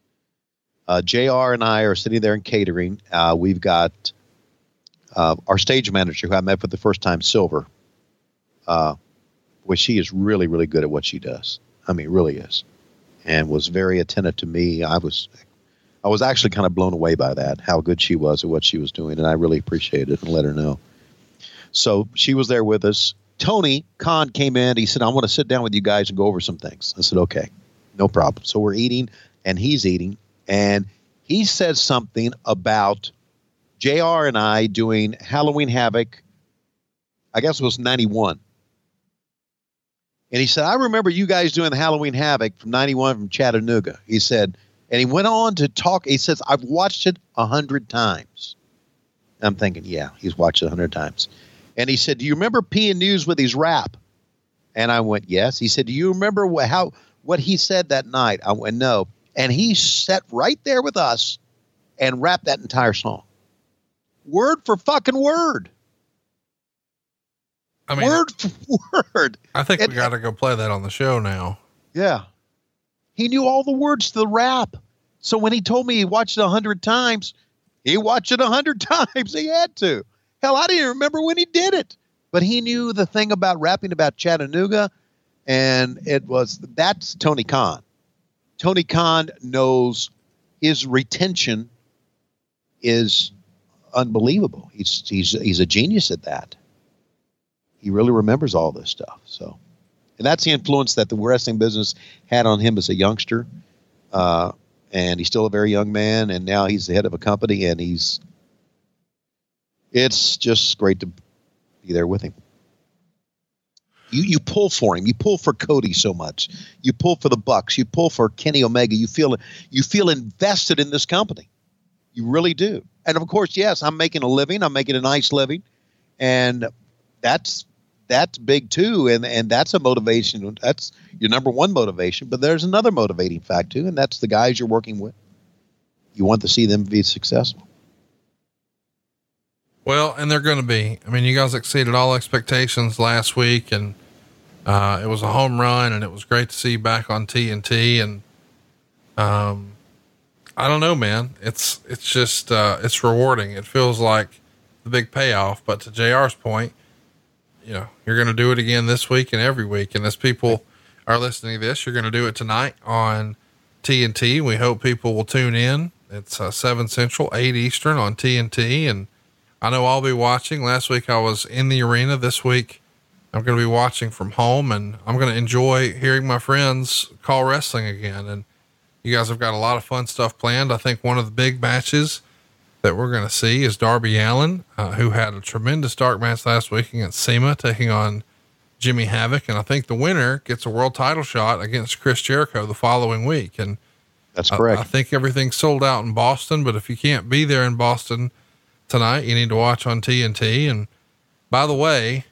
JR and I are sitting there in catering. We've got our stage manager, who I met for the first time, Silver. Well, she is really, really good at what she does. I mean, really is, and was very attentive to me. I was actually kind of blown away by that, how good she was at what she was doing. And I really appreciated it and let her know. So she was there with us. Tony Khan came in. He said, I want to sit down with you guys and go over some things. I said, okay, no problem. So we're eating and he's eating, and he said something about JR and I doing Halloween Havoc. I guess it was 91. And he said, I remember you guys doing the Halloween Havoc from 91 from Chattanooga. He said, and he went on to talk. He says, I've watched it 100 times. I'm thinking, yeah, he's watched it 100 times. And he said, do you remember P and News with his rap? And I went, yes. He said, do you remember what he said that night? I went, no. And he sat right there with us and rapped that entire song. Word for fucking word. I mean, word for word. I think we got to go play that on the show now. Yeah. He knew all the words to the rap. So when he told me he watched it 100 times, he watched it 100 times. He had to. Hell, I didn't remember when he did it. But he knew the thing about rapping about Chattanooga, and that's Tony Khan. Tony Khan knows his retention is unbelievable. He's a genius at that. He really remembers all this stuff. So, and that's the influence that the wrestling business had on him as a youngster. And he's still a very young man, and now he's the head of a company, and it's just great to be there with him. You pull for him. You pull for Cody so much. You pull for the Bucks. You pull for Kenny Omega. You feel invested in this company. You really do. And of course, yes, I'm making a living. I'm making a nice living, and that's big too. And that's a motivation. That's your number one motivation. But there's another motivating fact too, and that's the guys you're working with. You want to see them be successful. Well, and they're going to be. I mean, you guys exceeded all expectations last week, and it was a home run, and it was great to see you back on TNT. And I don't know, man. It's just it's rewarding. It feels like the big payoff. But to JR's point, you know, you're going to do it again this week and every week. And as people are listening to this, you're going to do it tonight on TNT. We hope people will tune in. It's 7 Central, 8 Eastern on TNT. And I know I'll be watching. Last week I was in the arena. This week I'm going to be watching from home, and I'm going to enjoy hearing my friends call wrestling again. And you guys have got a lot of fun stuff planned. I think one of the big matches that we're going to see is Darby Allin, who had a tremendous dark match last week against SEMA, taking on Jimmy Havoc. And I think the winner gets a world title shot against Chris Jericho the following week. And that's correct. I think everything's sold out in Boston, but if you can't be there in Boston tonight, you need to watch on TNT. And by the way,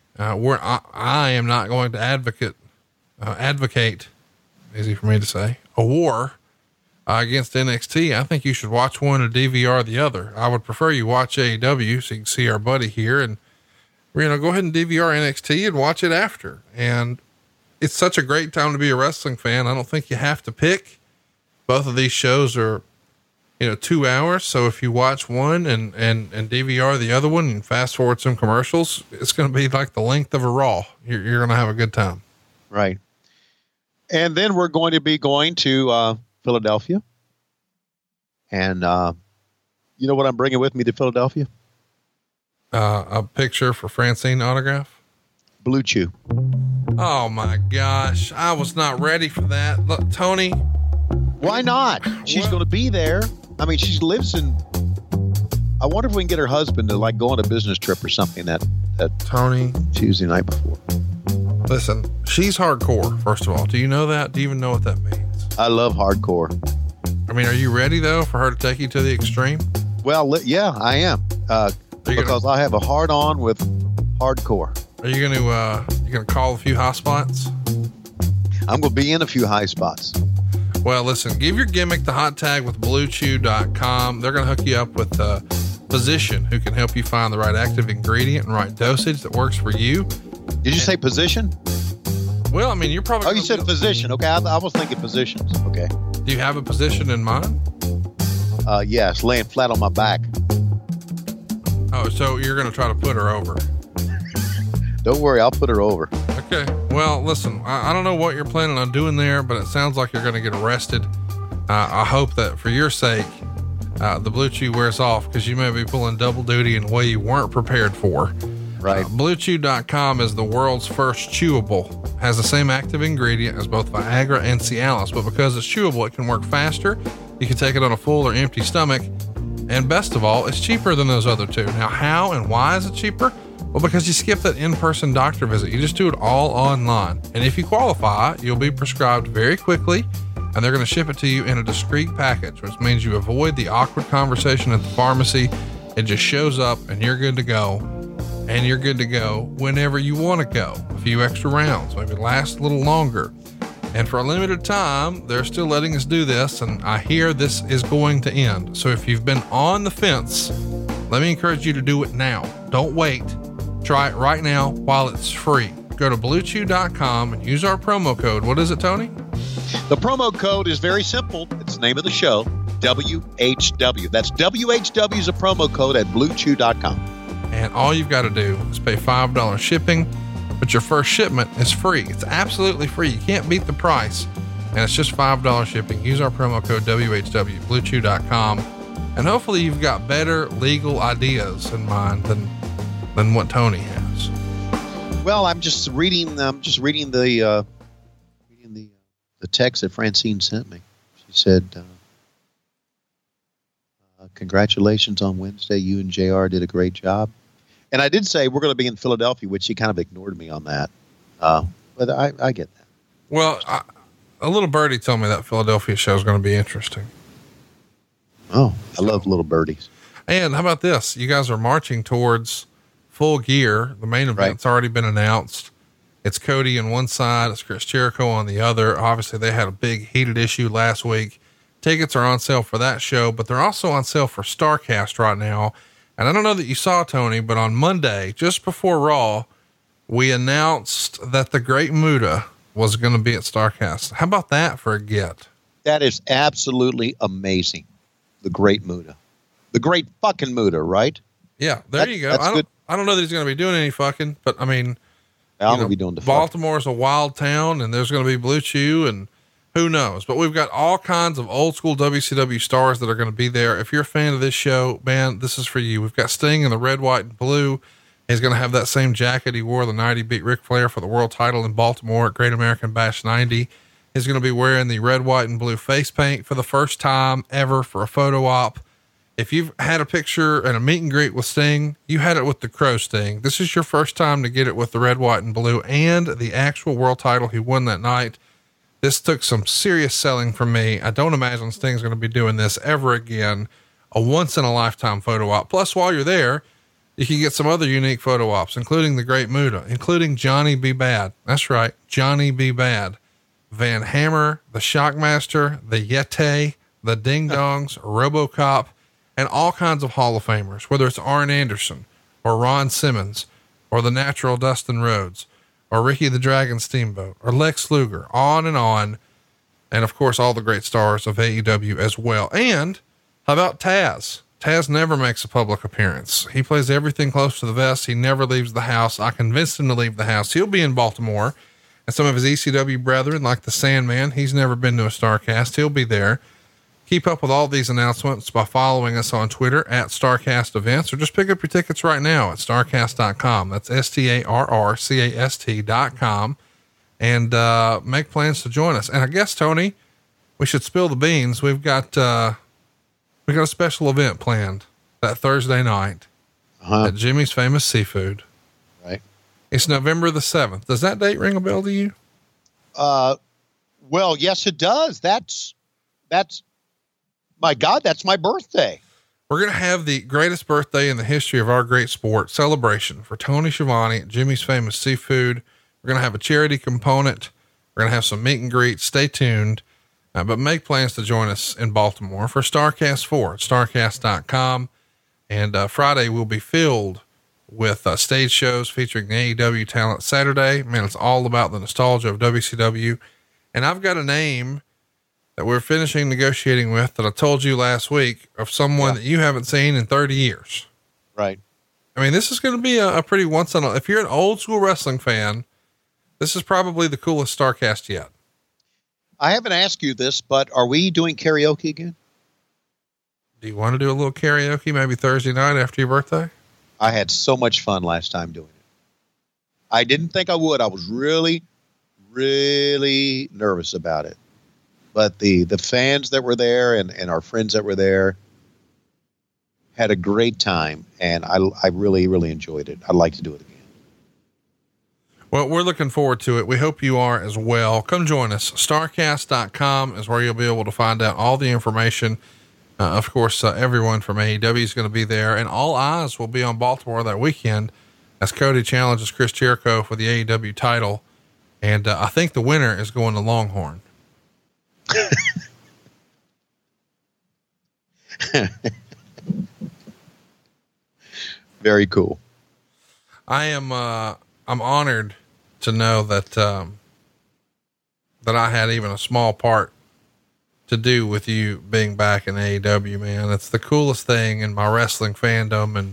I am not going to advocate, easy for me to say, a war against NXT. I think you should watch one and DVR the other. I would prefer you watch AEW so you can see our buddy here, and go ahead and DVR NXT and watch it after. And it's such a great time to be a wrestling fan. I don't think you have to pick. Both of these shows are, 2 hours. So if you watch one and DVR the other one and fast forward some commercials, it's going to be like the length of a Raw. You're going to have a good time. Right. And then we're going to be going to Philadelphia. And you know what I'm bringing with me to Philadelphia? A picture for Francine autograph. Blue Chew. Oh my gosh. I was not ready for that. Look, Tony. Why not? She's going to be there. I mean, she lives in, I wonder if we can get her husband to go on a business trip or something that Tony Tuesday night before. Listen, she's hardcore. First of all, do you know that? Do you even know what that means? I love hardcore. I mean, are you ready though for her to take you to the extreme? Well, yeah, I am. Because I have a hard on with hardcore. Are you going to call a few high spots? I'm going to be in a few high spots. Well, listen, give your gimmick the hot tag with BlueChew.com. They're going to hook you up with a physician who can help you find the right active ingredient and right dosage that works for you. Did you say position? Well, I mean, you're probably. Oh, you said physician. Okay. I was thinking physicians. Okay. Do you have a position in mind? Yes. Laying flat on my back. Oh, so you're going to try to put her over. Don't worry. I'll put her over. Okay. Well, listen, I don't know what you're planning on doing there, but it sounds like you're going to get arrested. I hope that for your sake, the Blue Chew wears off, because you may be pulling double duty in a way you weren't prepared for. Right. BlueChew.com is the world's first chewable. Has the same active ingredient as both Viagra and Cialis, but because it's chewable, it can work faster. You can take it on a full or empty stomach. And best of all, it's cheaper than those other two. Now, how and why is it cheaper? Well, because you skip that in-person doctor visit. You just do it all online. And if you qualify, you'll be prescribed very quickly, and they're going to ship it to you in a discreet package, which means you avoid the awkward conversation at the pharmacy It just shows up and you're good to go. And you're good to go whenever you want to go. A few extra rounds, maybe last a little longer. And for a limited time, they're still letting us do this. And I hear this is going to end. So if you've been on the fence, let me encourage you to do it now. Don't wait. Try it right now while it's free. Go to BlueChew.com and use our promo code. What is it, Tony? The promo code is very simple. It's the name of the show, WHW. That's WHW is a promo code at BlueChew.com. And all you've got to do is pay $5 shipping, but your first shipment is free. It's absolutely free. You can't beat the price. And it's just $5 shipping. Use our promo code WHW, BlueChew.com. And hopefully you've got better legal ideas in mind than what Tony has. Well, I'm just reading the text that Francine sent me. She said, congratulations on Wednesday. You and JR did a great job. And I did say we're going to be in Philadelphia, which she kind of ignored me on that. But I get that. Well, a little birdie told me that Philadelphia show is going to be interesting. Oh, I love little birdies. And how about this? You guys are marching towards Full Gear. The main event's already been announced. It's Cody on one side. It's Chris Jericho on the other. Obviously they had a big heated issue last week. Tickets are on sale for that show, but they're also on sale for StarCast right now. And I don't know that you saw, Tony, but on Monday, just before Raw, we announced that the Great Muta was going to be at StarCast. How about that for a get? That is absolutely amazing. The Great Muta. The Great fucking Muta, right? Yeah, there you go. I don't know that he's going to be doing any fucking, but I mean, I'm going to be doing the Baltimore's a wild town and there's going to be Blue Chew and who knows, but we've got all kinds of old school WCW stars that are going to be there. If you're a fan of this show, man, this is for you. We've got Sting in the red, white, and blue. He's going to have that same jacket he wore the night he beat Ric Flair for the world title in Baltimore at Great American Bash 90. He's going to be wearing the red, white, and blue face paint for the first time ever for a photo op. If you've had a picture and a meet and greet with Sting, you had it with the Crow Sting. This is your first time to get it with the red, white, and blue and the actual world title he won that night. This took some serious selling from me. I don't imagine Sting's going to be doing this ever again. A once in a lifetime photo op. Plus, while you're there, you can get some other unique photo ops, including the Great Muta, including Johnny B. Bad. That's right. Johnny B. Bad, Van Hammer, the Shockmaster, the Yeti, the Ding Dongs, RoboCop, and all kinds of Hall of Famers, whether it's Arn Anderson or Ron Simmons or the Natural Dustin Rhodes, or Ricky the Dragon Steamboat, or Lex Luger, on. And of course, all the great stars of AEW as well. And how about Taz? Taz never makes a public appearance. He plays everything close to the vest. He never leaves the house. I convinced him to leave the house. He'll be in Baltimore, and some of his ECW brethren, like the Sandman, he's never been to a StarCast. He'll be there. Keep up with all these announcements by following us on Twitter at StarCast Events, or just pick up your tickets right now at starcast.com. That's StarCast.com, and make plans to join us. And I guess, Tony, we should spill the beans. We've got a special event planned that Thursday night at Jimmy's Famous Seafood. Right. It's November the 7th. Does that date ring a bell to you? Well, yes, it does. That's my God, that's my birthday. We're going to have the greatest birthday in the history of our great sport celebration for Tony Schiavone at Jimmy's Famous Seafood. We're going to have a charity component. We're going to have some meet and greet. Stay tuned, but make plans to join us in Baltimore for StarCast 4 at starcast.com. And Friday will be filled with stage shows featuring the AEW talent. Saturday, man, it's all about the nostalgia of WCW. And I've got a name that we're finishing negotiating with that I told you last week of someone that you haven't seen in 30 years. Right. I mean, this is going to be a pretty once in a, if you're an old school wrestling fan, this is probably the coolest StarCast yet. I haven't asked you this, but are we doing karaoke again? Do you want to do a little karaoke maybe Thursday night after your birthday? I had so much fun last time doing it. I didn't think I would. I was really, really nervous about it. But the fans that were there and our friends that were there had a great time, and I really, really enjoyed it. I'd like to do it again. Well, we're looking forward to it. We hope you are as well. Come join us. StarCast.com is where you'll be able to find out all the information. Of course, everyone from AEW is going to be there, and all eyes will be on Baltimore that weekend as Cody challenges Chris Jericho for the AEW title. And I think the winner is going to Longhorn. Very cool. I'm honored to know that, that I had even a small part to do with you being back in AEW, man. It's the coolest thing in my wrestling fandom. And,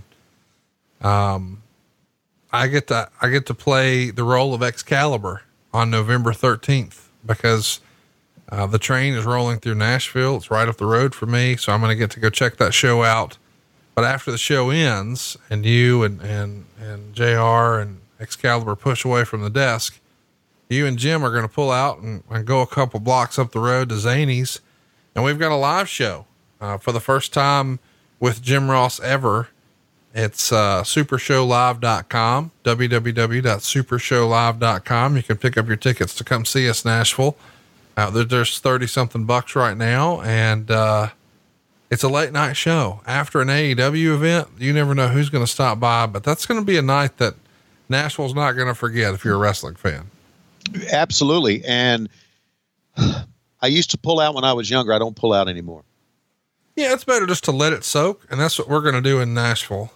I get to play the role of Excalibur on November 13th because, the train is rolling through Nashville. It's right up the road for me. So I'm going to get to go check that show out. But after the show ends and you and JR and Excalibur push away from the desk, you and Jim are going to pull out and go a couple blocks up the road to Zany's. And we've got a live show, for the first time with Jim Ross ever. It's, supershowlive.com, www.supershowlive.com. You can pick up your tickets to come see us, Nashville. There's 30 something bucks right now. And, it's a late night show after an AEW event. You never know who's going to stop by, but that's going to be a night that Nashville's not going to forget if you're a wrestling fan. Absolutely. And I used to pull out when I was younger. I don't pull out anymore. Yeah. It's better just to let it soak. And that's what we're going to do in Nashville.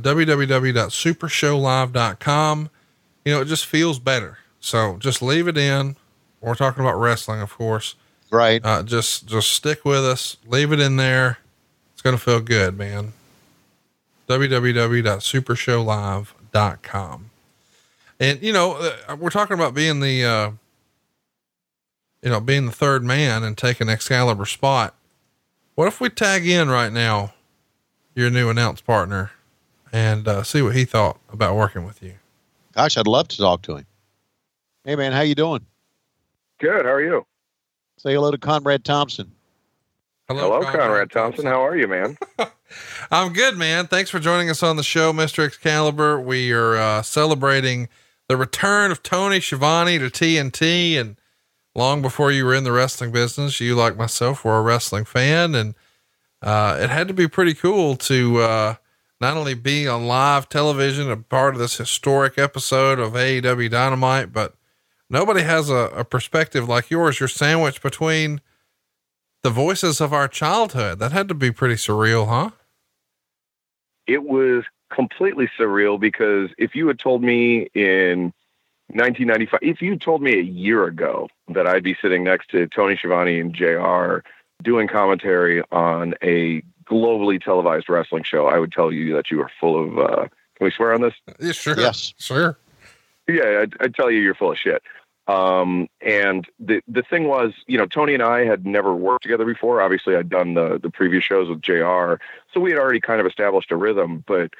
www.supershowlive.com. You know, it just feels better. So just leave it in. We're talking about wrestling, of course. Right. Just stick with us, leave it in there. It's going to feel good, man. www.supershowlive.com. And, you know, we're talking about being the, being the third man and taking Excalibur's spot. What if we tag in right now, your new announce partner, and see what he thought about working with you? Gosh, I'd love to talk to him. Hey man, how you doing? Good. How are you? Say hello to Conrad Thompson. Hello, Conrad Thompson. How are you, man? I'm good, man. Thanks for joining us on the show, Mr. Excalibur. We are celebrating the return of Tony Schiavone to TNT. And long before you were in the wrestling business, you, like myself, were a wrestling fan. And it had to be pretty cool to not only be on live television, a part of this historic episode of AEW Dynamite, but nobody has a perspective like yours. You're sandwiched between the voices of our childhood. That had to be pretty surreal, huh? It was completely surreal because if you had told me in 1995, if you told me a year ago that I'd be sitting next to Tony Schiavone and JR doing commentary on a globally televised wrestling show, I would tell you that you were full of, can we swear on this? Yeah, sure. Yes. Sure. Yeah, I'd tell you you're full of shit. And the thing was, you know, Tony and I had never worked together before. Obviously I'd done the previous shows with JR. So we had already kind of established a rhythm, but,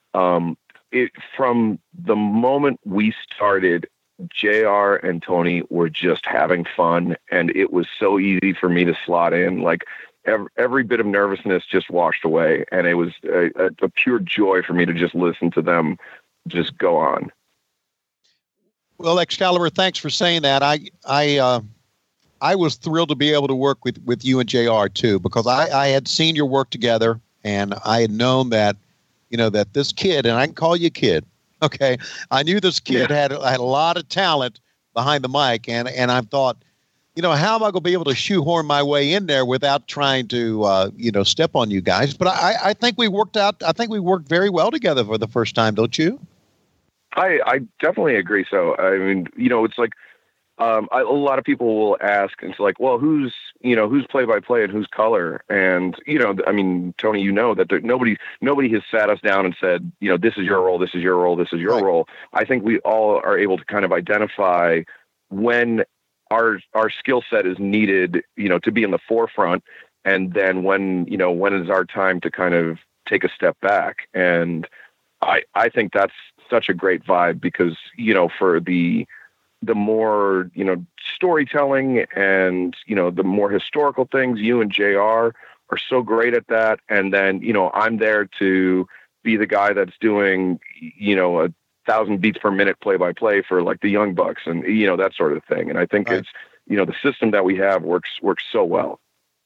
from the moment we started, JR and Tony were just having fun, and it was so easy for me to slot in. Like every bit of nervousness just washed away, and it was a pure joy for me to just listen to them just go on. Well, Excalibur, thanks for saying that. I was thrilled to be able to work with you and JR too, because I had seen your work together, and I had known that, you know, that this kid, and I can call you kid. Okay. I knew this kid had a lot of talent behind the mic, and I thought, you know, how am I going to be able to shoehorn my way in there without trying to, step on you guys? But I think we worked very well together for the first time. Don't you? I definitely agree. So, I mean, you know, it's like, a lot of people will ask, and it's like, well, who's play-by-play and who's color? And, you know, I mean, Tony, you know that nobody has sat us down and said, you know, this is your role, this is your role, this is your role. I think we all are able to kind of identify when our skill set is needed, you know, to be in the forefront. And then when is our time to kind of take a step back. And I think that's such a great vibe because, you know, for the more, you know, storytelling and, you know, the more historical things, you and JR are so great at that. And then, you know, I'm there to be the guy that's doing, you know, 1,000 beats per minute play-by-play for like the Young Bucks and, you know, that sort of thing. And I think it's, you know, the system that we have works so well.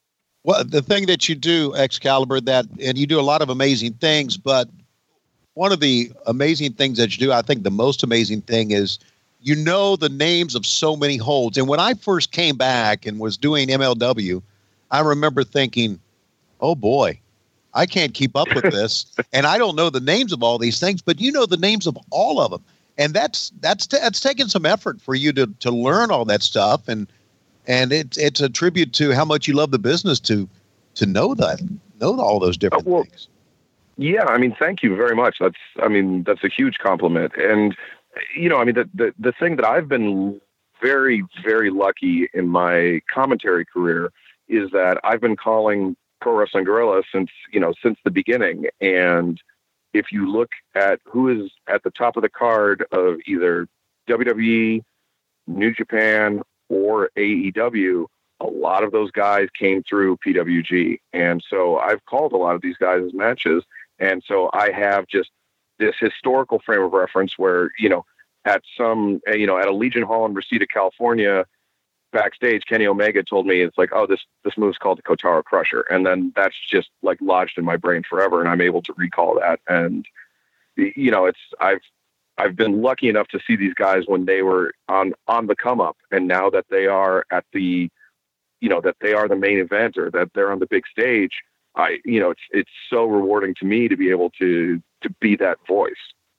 Well, the thing that you do, Excalibur, and you do a lot of amazing things, but one of the amazing things that you do, I think the most amazing thing is you know the names of so many holds. And when I first came back and was doing MLW, I remember thinking, oh boy, I can't keep up with this. And I don't know the names of all these things, but you know the names of all of them. And that's taken some effort for you to learn all that stuff. And it's a tribute to how much you love the business to know all those different things. Yeah, I mean, thank you very much. That's a huge compliment. And, the thing that I've been very, very lucky in my commentary career is that I've been calling Pro Wrestling Guerrilla since the beginning. And if you look at who is at the top of the card of either WWE, New Japan, or AEW, a lot of those guys came through PWG. And so I've called a lot of these guys' matches. And so I have just this historical frame of reference where, at a Legion Hall in Reseda, California, backstage, Kenny Omega told me, it's like, oh, this move's called the Kotaro Crusher. And then that's just like lodged in my brain forever. And I'm able to recall that. And, I've been lucky enough to see these guys when they were on the come up. And now that they are at the, that they are the main event or that they're on the big stage, it's so rewarding to me to be able to be that voice.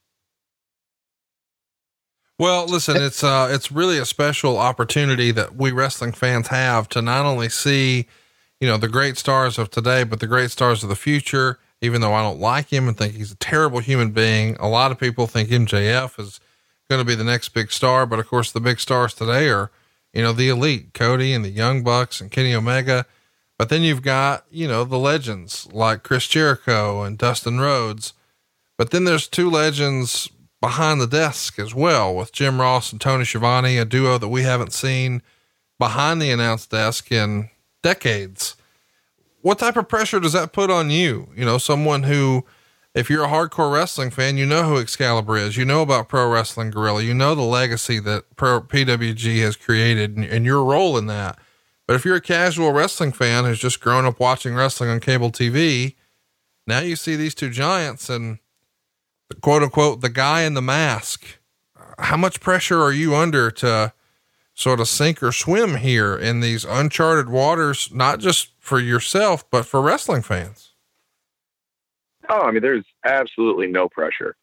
Well, listen, it's really a special opportunity that we wrestling fans have to not only see, the great stars of today, but the great stars of the future. Even though I don't like him and think he's a terrible human being, a lot of people think MJF is going to be the next big star. But of course, the big stars today are, the Elite, Cody and the Young Bucks and Kenny Omega. But then you've got, the legends like Chris Jericho and Dustin Rhodes. But then there's two legends behind the desk as well, with Jim Ross and Tony Schiavone, a duo that we haven't seen behind the announce desk in decades. What type of pressure does that put on you? Someone who, if you're a hardcore wrestling fan, you know who Excalibur is, about Pro Wrestling Guerrilla, the legacy that PWG has created and your role in that. But if you're a casual wrestling fan who's just grown up watching wrestling on cable TV, now you see these two giants and the quote unquote, the guy in the mask. How much pressure are you under to sort of sink or swim here in these uncharted waters, not just for yourself, but for wrestling fans? Oh, there's absolutely no pressure.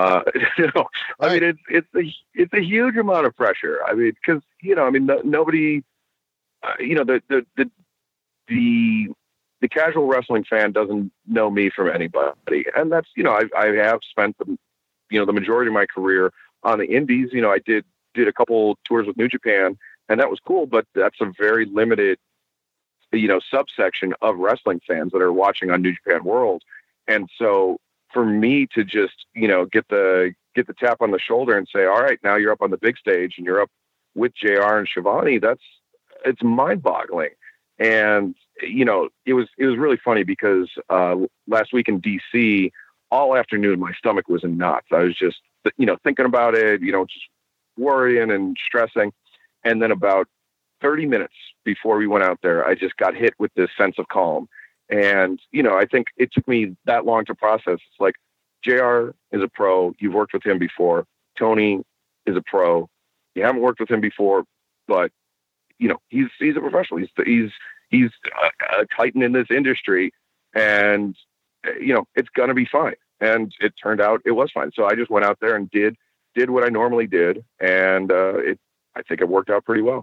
It's a huge amount of pressure. Because, nobody, the casual wrestling fan doesn't know me from anybody. And that's, I have spent the majority of my career on the indies. I did a couple tours with New Japan and that was cool, but that's a very limited, subsection of wrestling fans that are watching on New Japan World. And so for me to just, get the tap on the shoulder and say, all right, now you're up on the big stage and you're up with JR and Schiavone, it's mind boggling. And, it was really funny because, last week in DC, all afternoon, my stomach was in knots. I was just, thinking about it, just worrying and stressing. And then about 30 minutes before we went out there, I just got hit with this sense of calm. And, I think it took me that long to process. It's like, JR is a pro. You've worked with him before. Tony is a pro. You haven't worked with him before, but he's a professional. He's a titan in this industry, and it's gonna be fine. And it turned out it was fine. So I just went out there and did what I normally did, and I think it worked out pretty well.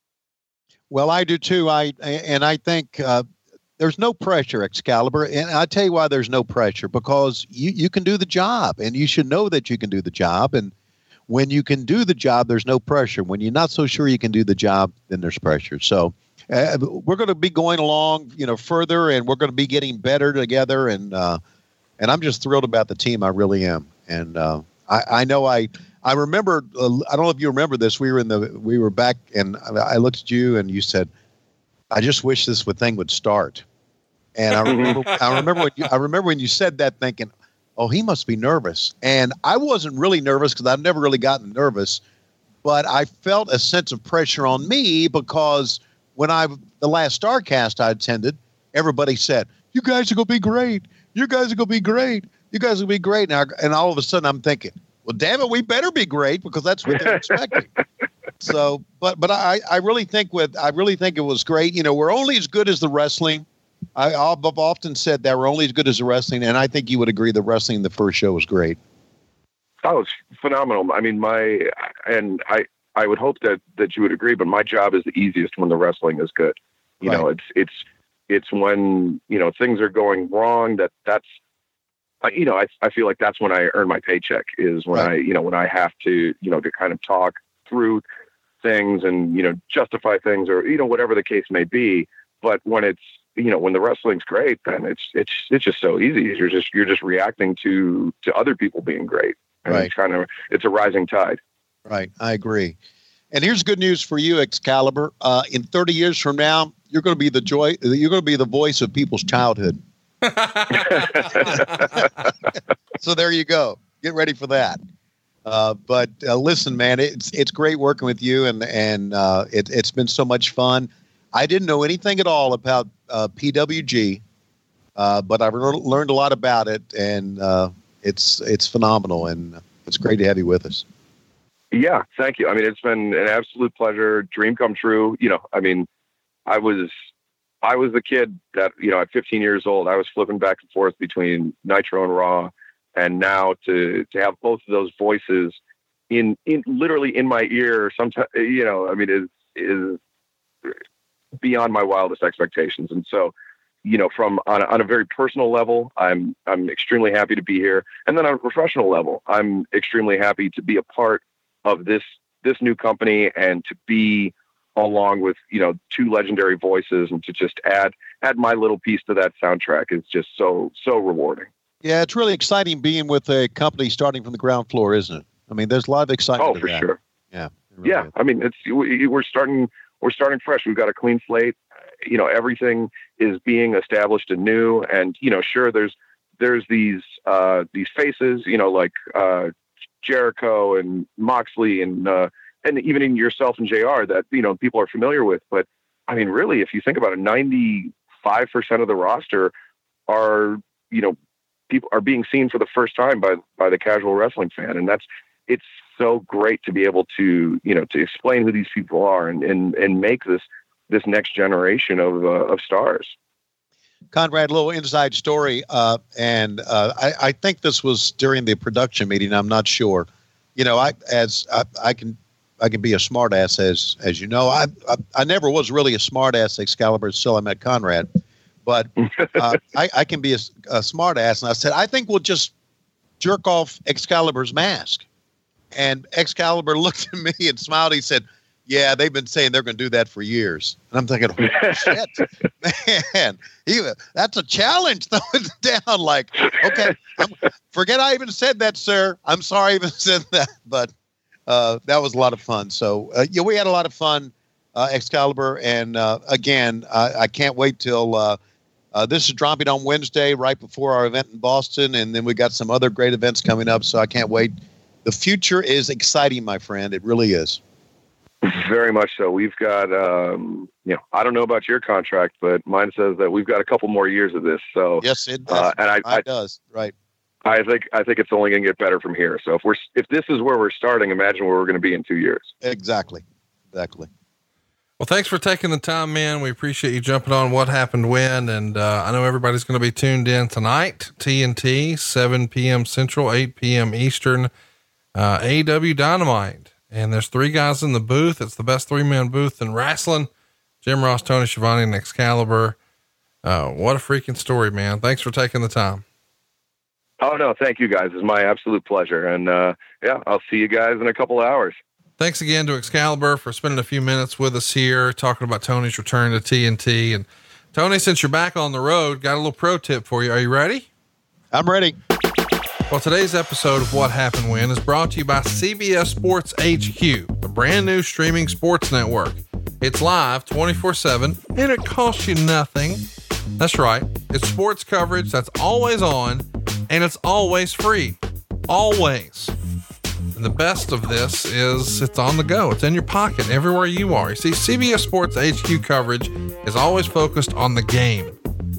Well, I do too. I think there's no pressure, Excalibur, and I tell you why there's no pressure, because you can do the job, and you should know that you can do the job. And when you can do the job, there's no pressure. When you're not so sure you can do the job, then there's pressure. So we're going to be going along, further, and we're going to be getting better together. And I'm just thrilled about the team. I really am. And I know I remember. I don't know if you remember this. We were back, and I looked at you, and you said, "I just wish this thing would start." And I remember when you said that, thinking, "Oh, he must be nervous." And I wasn't really nervous because I've never really gotten nervous, but I felt a sense of pressure on me because when the last StarCast I attended, everybody said, "You guys are going to be great. You guys are going to be great. You guys are going to be great." And all of a sudden I'm thinking, well, damn it, we better be great because that's what they're expecting. So, but I really think it was great. You know, we're only as good as the wrestling. I've often said that we're only as good as the wrestling, and I think you would agree the wrestling in the first show was great. That was phenomenal. I mean, I would hope that you would agree, but my job is the easiest when the wrestling is good. You know, it's when, you know, things are going wrong that's, you know, I feel like that's when I earn my paycheck is when when I have to, you know, to kind of talk through things and, you know, justify things or, you know, whatever the case may be. But when it's, you know, when the wrestling's great, then it's just so easy. You're just reacting to other people being great. And it's a rising tide. Right. I agree. And here's good news for you, Excalibur. In 30 years from now, you're going to be the voice of people's childhood. So there you go. Get ready for that. But listen, man, it's great working with you, and it's been so much fun. I didn't know anything at all about PWG, but I've learned a lot about it, and it's phenomenal, and it's great to have you with us. Yeah, thank you. I mean, it's been an absolute pleasure, dream come true. You know, I mean, I was the kid that, you know, at 15 years old, I was flipping back and forth between Nitro and Raw, and now to have both of those voices in literally in my ear, sometimes, you know, I mean, is beyond my wildest expectations. And so, you know, on a very personal level, I'm extremely happy to be here. And then on a professional level, I'm extremely happy to be a part of this new company and to be along with, you know, two legendary voices, and to just add my little piece to that soundtrack is just so rewarding. Yeah, it's really exciting being with a company starting from the ground floor, isn't it? I mean, there's a lot of excitement. Oh, for sure. Yeah. Really is. I mean, we're starting fresh. We've got a clean slate. You know, everything is being established anew, and, you know, sure, there's these faces, you know, like Jericho and Moxley and even in yourself and JR that, you know, people are familiar with. But I mean, really, if you think about it, 95% of the roster are, you know, people are being seen for the first time by the casual wrestling fan. And it's so great to be able to, you know, to explain who these people are and make this next generation of stars. Conrad, a little inside story. I think this was during the production meeting. I'm not sure. You know, I can be a smart ass, as you know. I never was really a smart ass, Excalibur, until I met Conrad. But I can be a smart ass. And I said, I think we'll just jerk off Excalibur's mask. And Excalibur looked at me and smiled. He said, yeah, they've been saying they're going to do that for years. And I'm thinking, oh, shit, man, that's a challenge. Throw it down like, okay, forget I even said that, sir. I'm sorry I even said that. But that was a lot of fun. So, yeah, we had a lot of fun, Excalibur. And again, I can't wait till this is dropping on Wednesday, right before our event in Boston. And then we got some other great events coming up. So I can't wait. The future is exciting, my friend. It really is. Very much so. We've got, you know, I don't know about your contract, but mine says that we've got a couple more years of this. So yes, it does. And it does. Right. I think it's only going to get better from here. So if this is where we're starting, imagine where we're going to be in 2 years. Exactly. Well, thanks for taking the time, man. We appreciate you jumping on What Happened When. And I know everybody's going to be tuned in tonight. TNT, 7 p.m. Central, 8 p.m. Eastern, AEW Dynamite. And there's 3 guys in the booth. It's the best 3-man booth in wrestling. Jim Ross, Tony Schiavone, and Excalibur. What a freaking story, man. Thanks for taking the time. Oh, no, thank you guys. It's my absolute pleasure. And yeah, I'll see you guys in a couple of hours. Thanks again to Excalibur for spending a few minutes with us here, talking about Tony's return to TNT. And Tony, since you're back on the road, got a little pro tip for you. Are you ready? I'm ready. Well, today's episode of What Happened When is brought to you by CBS Sports HQ, a brand new streaming sports network. It's live 24/7 and it costs you nothing. That's right. It's sports coverage that's always on and it's always free. Always. And the best of this is it's on the go. It's in your pocket everywhere you are. You see, CBS Sports HQ coverage is always focused on the game.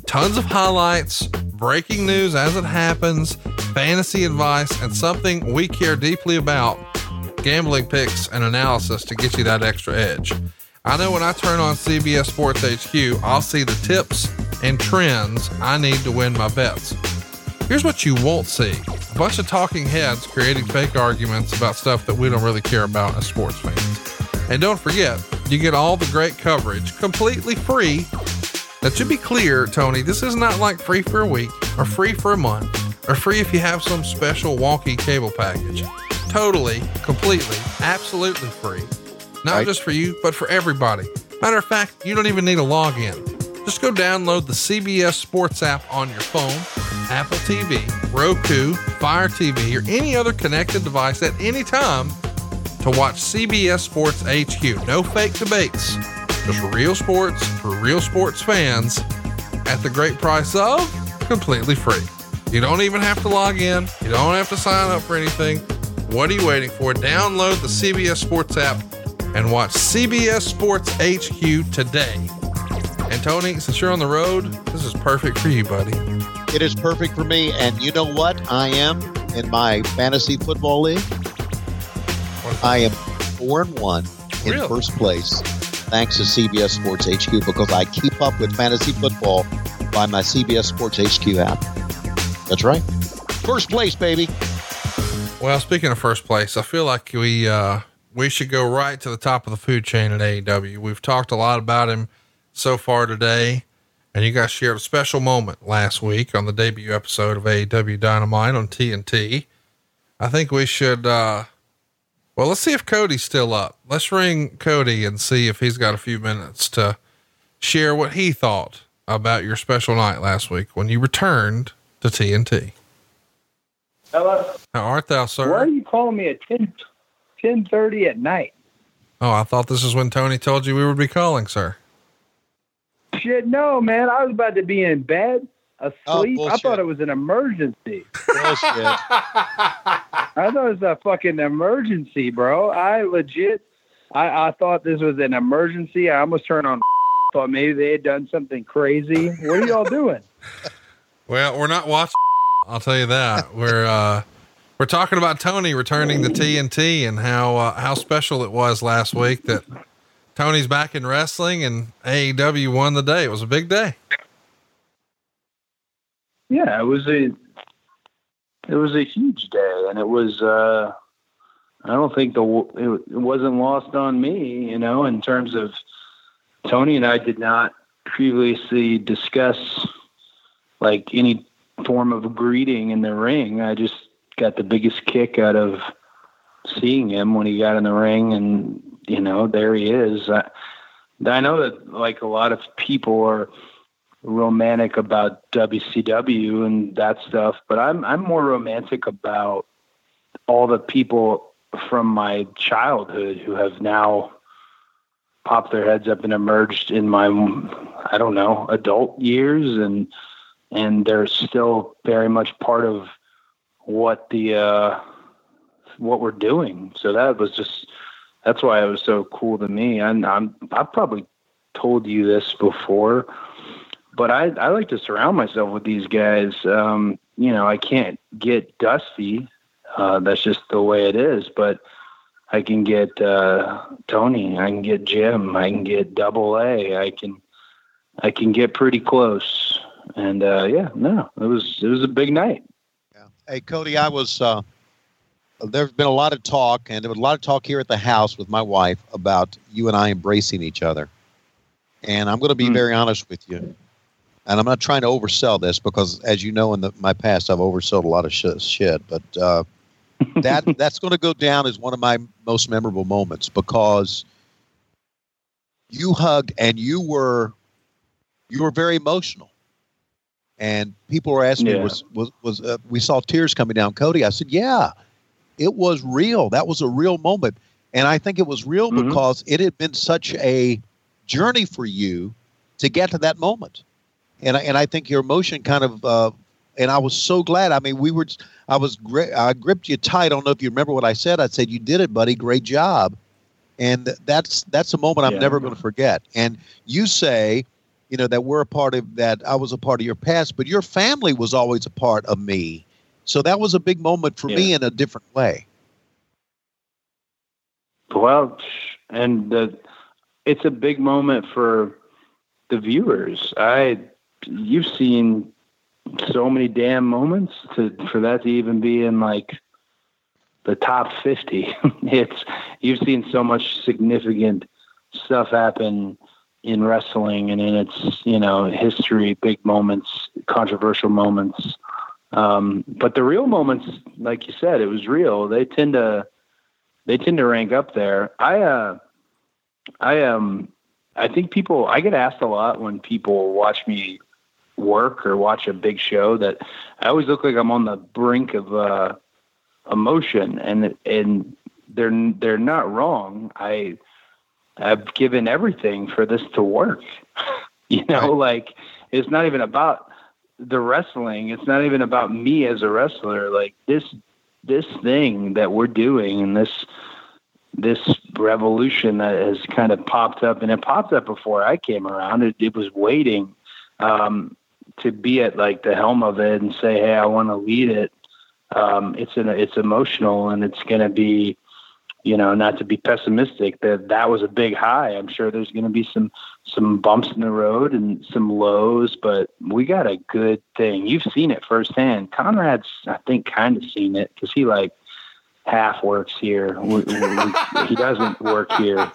Tons of highlights, breaking news as it happens, fantasy advice, and something we care deeply about, gambling picks and analysis to get you that extra edge. I know when I turn on CBS Sports HQ, I'll see the tips and trends I need to win my bets. Here's what you won't see. A bunch of talking heads creating fake arguments about stuff that we don't really care about as sports fans. And don't forget, you get all the great coverage completely free. Now, to be clear, Tony, this is not like free for a week or free for a month or free if you have some special wonky cable package. Totally, completely, absolutely free. Not just for you, but for everybody. Matter of fact, you don't even need a login. Just go download the CBS Sports app on your phone, Apple TV, Roku, Fire TV, or any other connected device at any time to watch CBS Sports HQ. No fake debates, just real sports for real sports fans at the great price of completely free. You don't even have to log in. You don't have to sign up for anything. What are you waiting for? Download the CBS Sports app and watch CBS Sports HQ today. And Tony, since you're on the road, this is perfect for you, buddy. It is perfect for me. And you know what? I am in my fantasy football league. I am 4-1 in first place, thanks to CBS Sports HQ, because I keep up with fantasy football by my CBS Sports HQ app. That's right. First place, baby. Well, speaking of first place, I feel like we should go right to the top of the food chain at AEW. We've talked a lot about him so far today, and you guys shared a special moment last week on the debut episode of AEW Dynamite on TNT. I think we should, well, let's see if Cody's still up. Let's ring Cody and see if he's got a few minutes to share what he thought about your special night last week when you returned to TNT. Hello. How art thou, sir? Why are you calling me at 10:30 at night? Oh, I thought this is when Tony told you we would be calling, sir. Shit, no, man. I was about to be in bed, asleep. I thought it was an emergency. Bullshit. I thought it was a fucking emergency, bro. I thought this was an emergency. I almost turned on. Thought maybe they had done something crazy. What are y'all doing? Well, we're not watching. I'll tell you that. We're talking about Tony returning to TNT and how special it was last week that Tony's back in wrestling and AEW won the day. It was a big day. Yeah, it was a huge day, and it was. I don't think it wasn't lost on me, in terms of Tony and I did not previously discuss like any form of greeting in the ring. I just got the biggest kick out of seeing him when he got in the ring, and there he is. I know that like a lot of people are romantic about WCW and that stuff, but I'm more romantic about all the people from my childhood who have now popped their heads up and emerged in my, I don't know, adult years, and they're still very much part of what we're doing. So that's why it was so cool to me. And I've probably told you this before, but I like to surround myself with these guys. I can't get Dusty. That's just the way it is, but I can get Tony, I can get Jim, I can get Double A, I can get pretty close. And it was a big night. Yeah. Hey, Cody, I was there's been a lot of talk, and there was a lot of talk here at the house with my wife about you and I embracing each other. And I'm going to be very honest with you. And I'm not trying to oversell this because, as you know, in my past, I've oversold a lot of shit. But that's going to go down as one of my most memorable moments because you hugged and you were very emotional. And people were asking me, we saw tears coming down, Cody. I said, yeah, it was real. That was a real moment. And I think it was real because it had been such a journey for you to get to that moment. And I think your emotion kind of, and I was so glad. I mean, I gripped you tight. I don't know if you remember what I said. I said, you did it, buddy. Great job. And that's a moment I'm never going to forget. And you say that we're a part of that. I was a part of your past, but your family was always a part of me. So that was a big moment for me in a different way. Well, and it's a big moment for the viewers. You've seen so many damn moments for that to even be in like the top 50. You've seen so much significant stuff happen in wrestling and in its, history, big moments, controversial moments. But the real moments, like you said, it was real. They tend to rank up there. I think I get asked a lot when people watch me work or watch a big show that I always look like I'm on the brink of emotion, and they're not wrong. I've given everything for this to work. Like it's not even about the wrestling. It's not even about me as a wrestler. Like this thing that we're doing and this revolution that has kind of popped up, and it popped up before I came around. It was waiting to be at like the helm of it and say, hey, I want to lead it. It's emotional, and it's going to be, not to be pessimistic, that was a big high. I'm sure there's going to be some bumps in the road and some lows, but we got a good thing. You've seen it firsthand. Conrad's, I think, kind of seen it because he like half works here. He doesn't work here.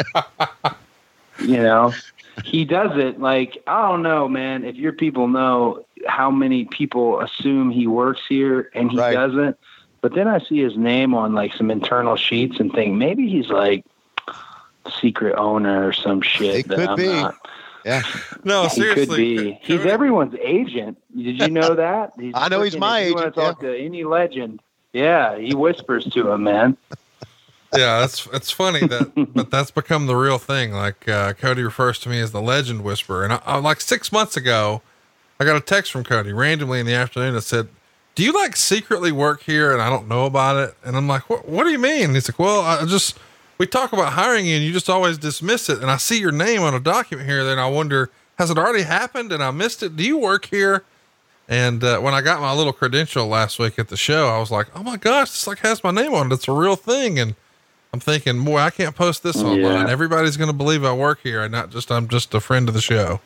He doesn't, like, I don't know, man, if your people know how many people assume he works here and he doesn't. But then I see his name on like some internal sheets and think maybe he's like secret owner or some shit. It could be. Yeah. No, seriously. He could be. He's everyone's agent. Did you know that? I know he's my agent. If you want to talk to any legend, he whispers to him, man. Yeah, it's funny but that's become the real thing. Like Cody refers to me as the legend whisperer, and I like 6 months ago, I got a text from Cody randomly in the afternoon that said, "Do you like secretly work here and I don't know about it?" And I'm like, "What do you mean?" He's like, "Well, we talk about hiring you and you just always dismiss it, and I see your name on a document here, then I wonder, has it already happened and I missed it? Do you work here?" And when I got my little credential last week at the show, I was like, "Oh my gosh, this like has my name on it. It's a real thing." And I'm thinking, boy, I can't post this online. Yeah. Everybody's going to believe I work here and not just, I'm just a friend of the show.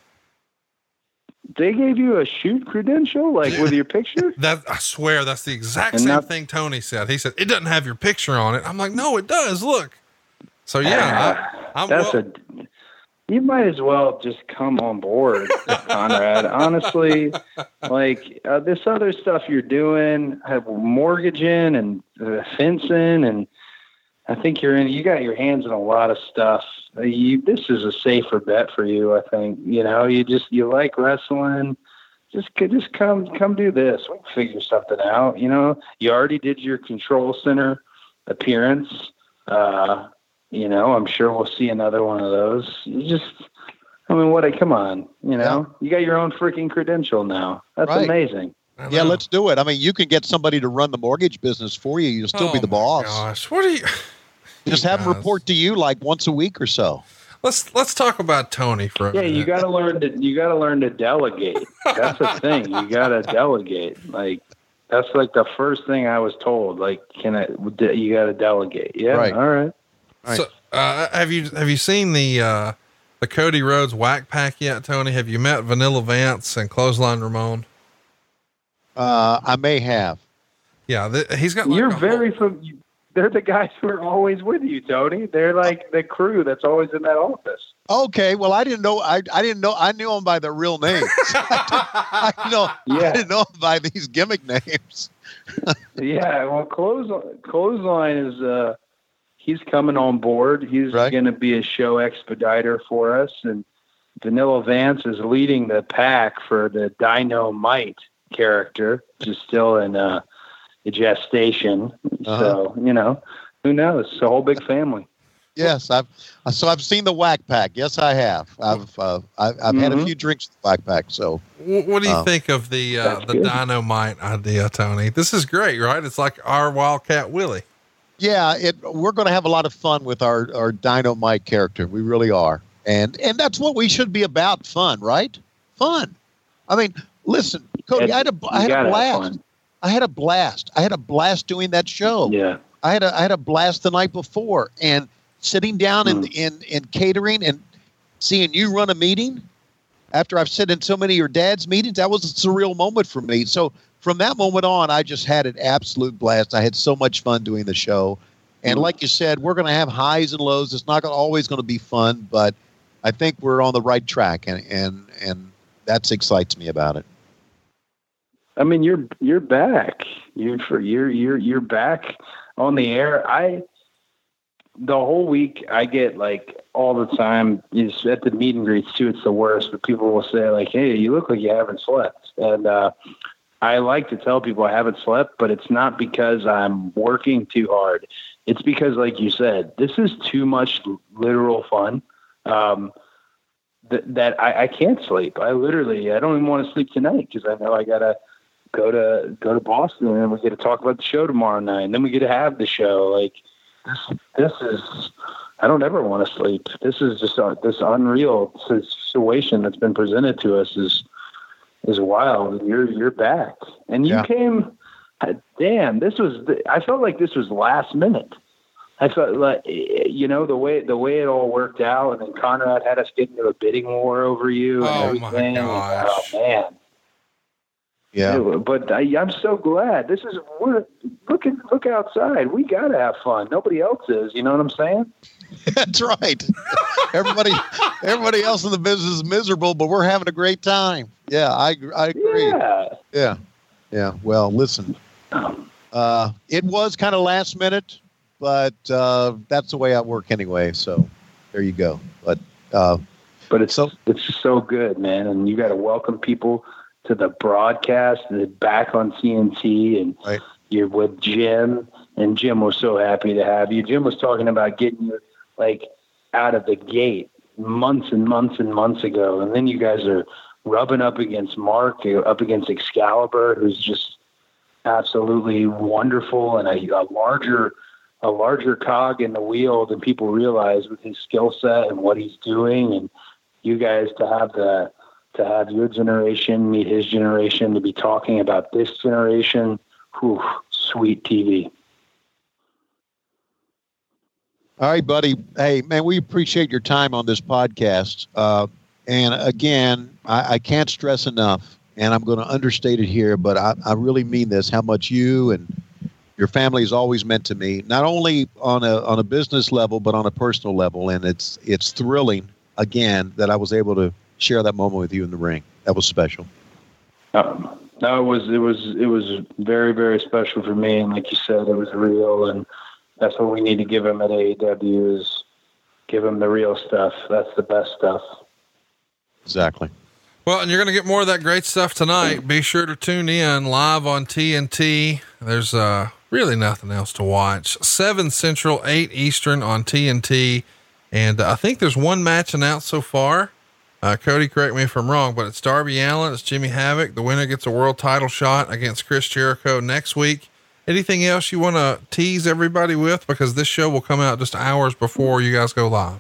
They gave you a shoot credential, like with your picture? That I swear that's the exact same thing Tony said. He said, it doesn't have your picture on it. I'm like, no, it does. Look. So yeah, you might as well just come on board, Conrad. Honestly, like this other stuff you're doing, have mortgaging and fencing, and I think you got your hands in a lot of stuff. This is a safer bet for you. I think, you like wrestling. Just come do this. We'll figure something out. You already did your Control Center appearance. I'm sure we'll see another one of those. Come on, you got your own freaking credential now. That's amazing. Yeah, let's do it. I mean, you can get somebody to run the mortgage business for you. You'll still be the boss. Gosh, what are you? Just have them report to you like once a week or so. Let's talk about Tony for a minute. You got to learn to delegate. That's the thing. You got to delegate. Like that's like the first thing I was told. Like, you got to delegate. Yeah. Right. All right. So, have you seen the Cody Rhodes Whack Pack yet, Tony? Have you met Vanilla Vance and Clothesline Ramon? I may have. Yeah, he's got. They're the guys who are always with you, Tony. They're like the crew that's always in that office. Okay, well, I didn't know. I didn't know. I knew them by their real names. I didn't know them by these gimmick names. Yeah, well, Clothesline is. He's coming on board. He's going to be a show expediter for us, and Vanilla Vance is leading the pack for the Dynamite character, which is still in the gestation. So, who knows? It's a whole big family. Yes. I've seen the Whack Pack. Yes, I have. I've had a few drinks with the Whack Pack. So what do you think of the Dynamite idea, Tony? This is great, right? It's like our Wildcat Willie. Yeah. We're going to have a lot of fun with our Dynamite character. We really are. And that's what we should be about. Fun, right? Fun. I mean, listen, Cody, I had a blast. I had a blast. I had a blast doing that show. Yeah. I had a blast the night before, and sitting down in catering and seeing you run a meeting after I've sat in so many of your dad's meetings, that was a surreal moment for me. So from that moment on, I just had an absolute blast. I had so much fun doing the show. And like you said, we're going to have highs and lows. It's not always going to be fun, but I think we're on the right track, and that excites me about it. I mean, you're back. You're back on the air. The whole week I get like all the time is at the meet and greets too. It's the worst, but people will say like, "Hey, you look like you haven't slept." And I like to tell people I haven't slept, but it's not because I'm working too hard. It's because, like you said, this is too much literal fun. That I can't sleep. I don't even want to sleep tonight because I know I gotta go to Boston, and then we get to talk about the show tomorrow night, and then we get to have the show. Like this is, I don't ever want to sleep. This is just this unreal situation that's been presented to us is wild. You're back, and you came. Damn, I felt like this was last minute. I felt like, the way it all worked out, and then Conrad had us get into a bidding war over you and everything. My gosh. Oh man. Yeah. But I'm so glad. Look outside. We gotta have fun. Nobody else is. You know what I'm saying? That's right. Everybody else in the business is miserable, but we're having a great time. Yeah, I agree. Yeah. Well, listen, it was kind of last minute, but that's the way I work anyway. So there you go. But it's so good, man. And you got to welcome people to the broadcast and back on TNT, and you're with Jim, and Jim was so happy to have you. Jim was talking about getting you like out of the gate months and months and months ago, and then you guys are rubbing up against Mark, up against Excalibur, who's just absolutely wonderful and a larger cog in the wheel than people realize with his skill set and what he's doing. And you guys to have your generation meet his generation, to be talking about this generation. Whew, sweet TV. All right, buddy. Hey, man, we appreciate your time on this podcast. And again, I can't stress enough, and I'm going to understate it here, but I really mean this, how much you and your family has always meant to me, not only on a business level, but on a personal level. And it's thrilling, again, that I was able to share that moment with you in the ring. That was special. No, it was very, very special for me. And like you said, it was real. And that's what we need to give him at AEW, is give him the real stuff. That's the best stuff. Exactly. Well, and you're going to get more of that great stuff tonight. Be sure to tune in live on TNT. There's really nothing else to watch. 7 Central, 8 Eastern on TNT. And I think there's one match announced so far. Cody, correct me if I'm wrong, but it's Darby Allin, it's Jimmy Havoc. The winner gets a world title shot against Chris Jericho next week. Anything else you want to tease everybody with? Because this show will come out just hours before you guys go live.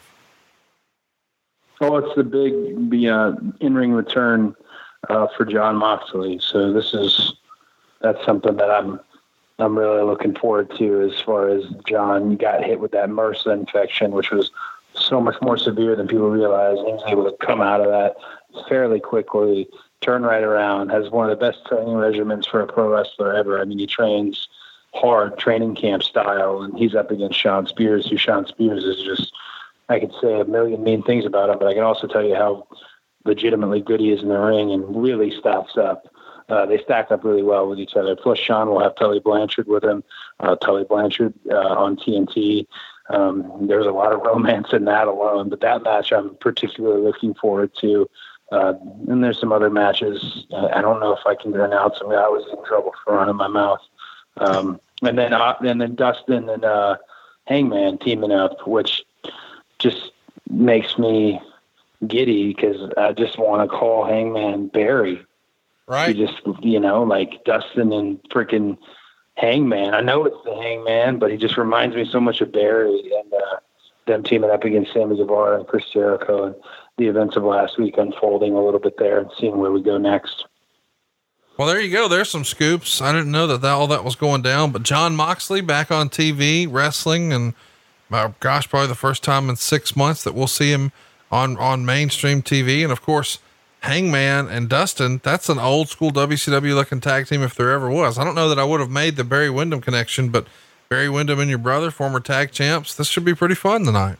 Oh, it's the big in-ring return for Jon Moxley. So that's something that I'm really looking forward to, as far as Jon got hit with that MRSA infection, which was so much more severe than people realize. He was able to come out of that fairly quickly, turn right around, has one of the best training regimens for a pro wrestler ever. I mean, he trains hard, training camp style, and he's up against Shawn Spears, who Shawn Spears is just, I could say a million mean things about him, but I can also tell you how legitimately good he is in the ring and really stacks up. They stack up really well with each other. Plus, Shawn will have Tully Blanchard with him. Tully Blanchard on TNT. There's a lot of romance in that alone, but that match I'm particularly looking forward to. And there's some other matches. I don't know if I can announce them. I was in trouble for running my mouth. And then Dustin and Hangman teaming up, which just makes me giddy, because I just want to call Hangman Barry. Right. He just, like Dustin and freaking Hangman. I know it's the Hangman, but he just reminds me so much of Barry. And them teaming up against Sammy Guevara and Chris Jericho, and the events of last week unfolding a little bit there and seeing where we go next. Well, there you go. There's some scoops. I didn't know that all that was going down, but Jon Moxley back on TV wrestling, and gosh, probably the first time in 6 months that we'll see him on mainstream TV. And of course, Hangman and Dustin, that's an old school WCW looking tag team if there ever was. I don't know that I would have made the Barry Windham connection, but Barry Windham and your brother, former tag champs, this should be pretty fun tonight.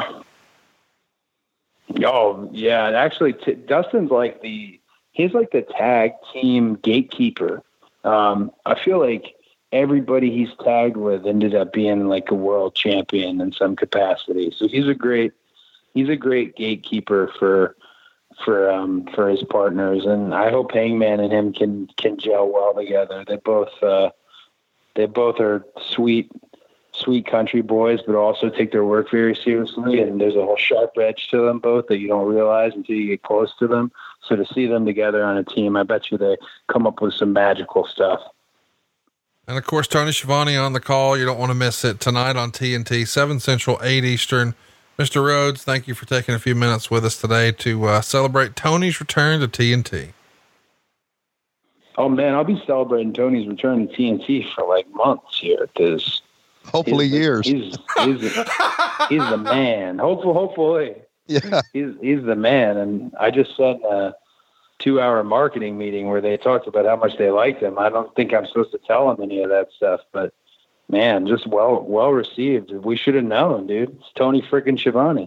Oh yeah. Actually, Dustin's he's like the tag team gatekeeper. I feel like everybody he's tagged with ended up being like a world champion in some capacity. So he's a great gatekeeper for his partners. And I hope Hangman and him can gel well together. They both are sweet country boys, but also take their work very seriously. And there's a whole sharp edge to them both that you don't realize until you get close to them. So to see them together on a team, I bet you they come up with some magical stuff. And of course, Tony Schiavone on the call. You don't want to miss it tonight on TNT, 7 Central, 8 Eastern. Mr. Rhodes, thank you for taking a few minutes with us today to celebrate Tony's return to TNT. Oh man, I'll be celebrating Tony's return to TNT for like months here, because hopefully years. He's the man. Hopefully. Yeah. He's the man. And I just sat in a 2-hour marketing meeting where they talked about how much they liked him. I don't think I'm supposed to tell him any of that stuff, but man, just well received. We should have known, dude. It's Tony freaking Schiavone.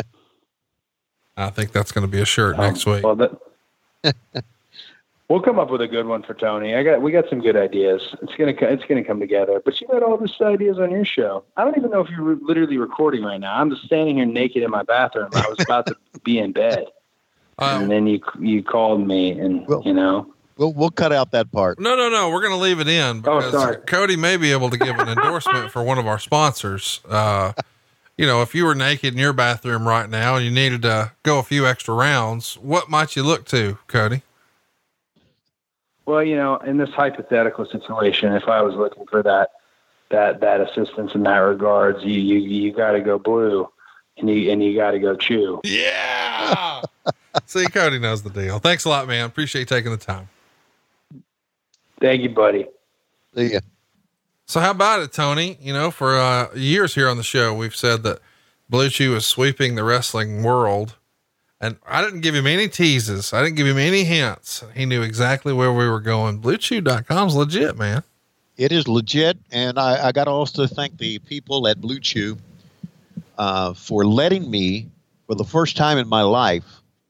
I think that's going to be a shirt next week. Well, we'll come up with a good one for Tony. We got some good ideas. It's gonna come together. But you got all these ideas on your show. I don't even know if you're literally recording right now. I'm just standing here naked in my bathroom. I was about to be in bed, and then you called me, and We'll cut out that part. No. We're going to leave it in because Cody may be able to give an endorsement for one of our sponsors. If you were naked in your bathroom right now and you needed to go a few extra rounds, what might you look to, Cody? Well, in this hypothetical situation, if I was looking for that assistance in that regards, you got to go blue, and you got to go chew. Yeah. See, Cody knows the deal. Thanks a lot, man. Appreciate you taking the time. Thank you, buddy. See ya. So how about it, Tony? For years here on the show, we've said that Blue Chew is sweeping the wrestling world. And I didn't give him any teases. I didn't give him any hints. He knew exactly where we were going. BlueChew.com's legit, man. It is legit. And I got to also thank the people at Blue Chew for letting me, for the first time in my life,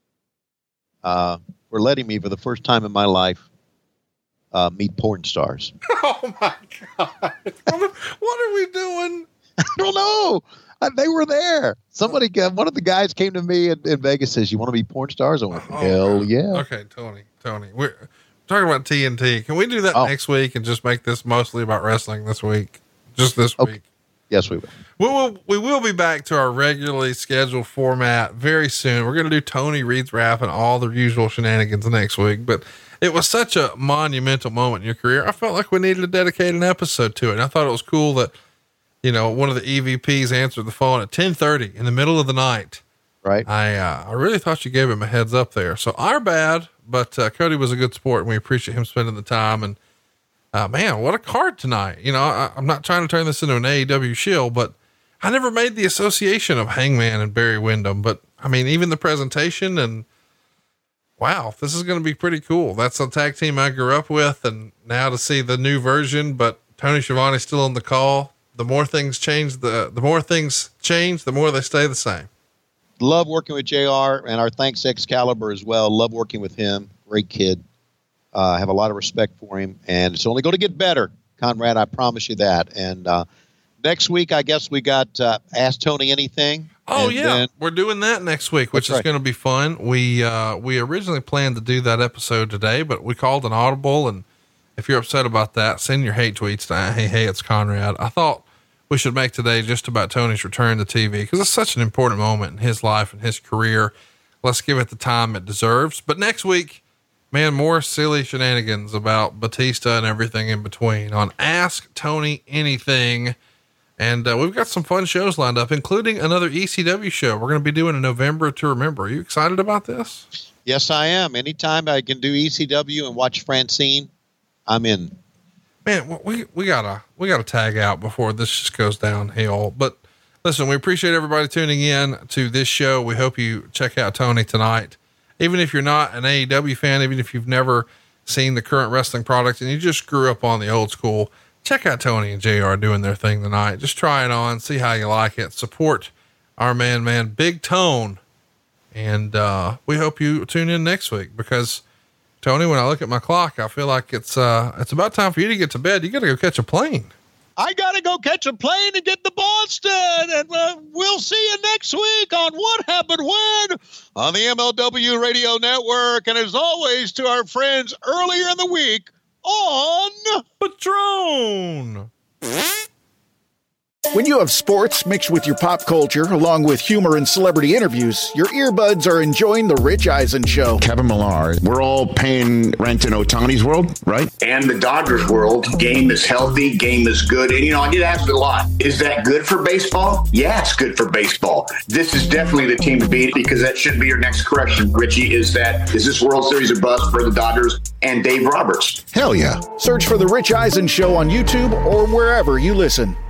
meet porn stars. Oh my God. What are we doing? I don't know. They were there. One of the guys came to me in Vegas, says, "You want to be porn stars?" I went, "Hell yeah." Okay. Tony, we're talking about TNT. Can we do that next week and just make this mostly about wrestling this week? Just this week. Yes, we will. We will be back to our regularly scheduled format very soon. We're going to do Tony Reed's rap and all the usual shenanigans next week, but it was such a monumental moment in your career. I felt like we needed to dedicate an episode to it. And I thought it was cool that, one of the EVPs answered the phone at 10:30 in the middle of the night. Right. I really thought you gave him a heads up there. So our bad, but Cody was a good sport and we appreciate him spending the time. And man, what a card tonight. I'm not trying to turn this into an AEW shill, but I never made the association of Hangman and Barry Windham, but I mean, even the presentation and wow, this is going to be pretty cool. That's a tag team I grew up with. And now to see the new version, but Tony Schiavone still on the call. The more things change, the more they stay the same. Love working with JR, and our thanks to Excalibur as well. Love working with him. Great kid. Have a lot of respect for him, and it's only going to get better, Conrad. I promise you that. And next week, I guess we got Ask Tony Anything. Oh yeah, we're doing that next week, which is going to be fun. We originally planned to do that episode today, but we called an audible, and if you're upset about that, send your hate tweets to hey, it's Conrad. I thought we should make today just about Tony's return to TV because it's such an important moment in his life and his career. Let's give it the time it deserves. But next week, man, more silly shenanigans about Batista and everything in between on Ask Tony Anything. And we've got some fun shows lined up, including another ECW show we're going to be doing in November to remember. Are you excited about this? Yes, I am. Anytime I can do ECW and watch Francine, I'm in. Man, we gotta tag out before this just goes downhill. But listen, we appreciate everybody tuning in to this show. We hope you check out Tony tonight. Even if you're not an AEW fan, even if you've never seen the current wrestling product and you just grew up on the old school, check out Tony and JR doing their thing tonight. Just try it on, see how you like it. Support our man, Big Tone. And we hope you tune in next week, because Tony, when I look at my clock, I feel like it's about time for you to get to bed. You got to go catch a plane. I got to go catch a plane and get to Boston. And we'll see you next week on What Happened When on the MLW Radio Network. And as always, to our friends earlier in the week on Patron. When you have sports mixed with your pop culture, along with humor and celebrity interviews, your earbuds are enjoying The Rich Eisen Show. Kevin Millar, we're all paying rent in Ohtani's world, right? And the Dodgers world. Game is healthy, game is good. And, I get asked a lot, is that good for baseball? Yeah, it's good for baseball. This is definitely the team to beat, because that should be your next correction, Richie, is this World Series a bust for the Dodgers and Dave Roberts? Hell yeah. Search for The Rich Eisen Show on YouTube or wherever you listen.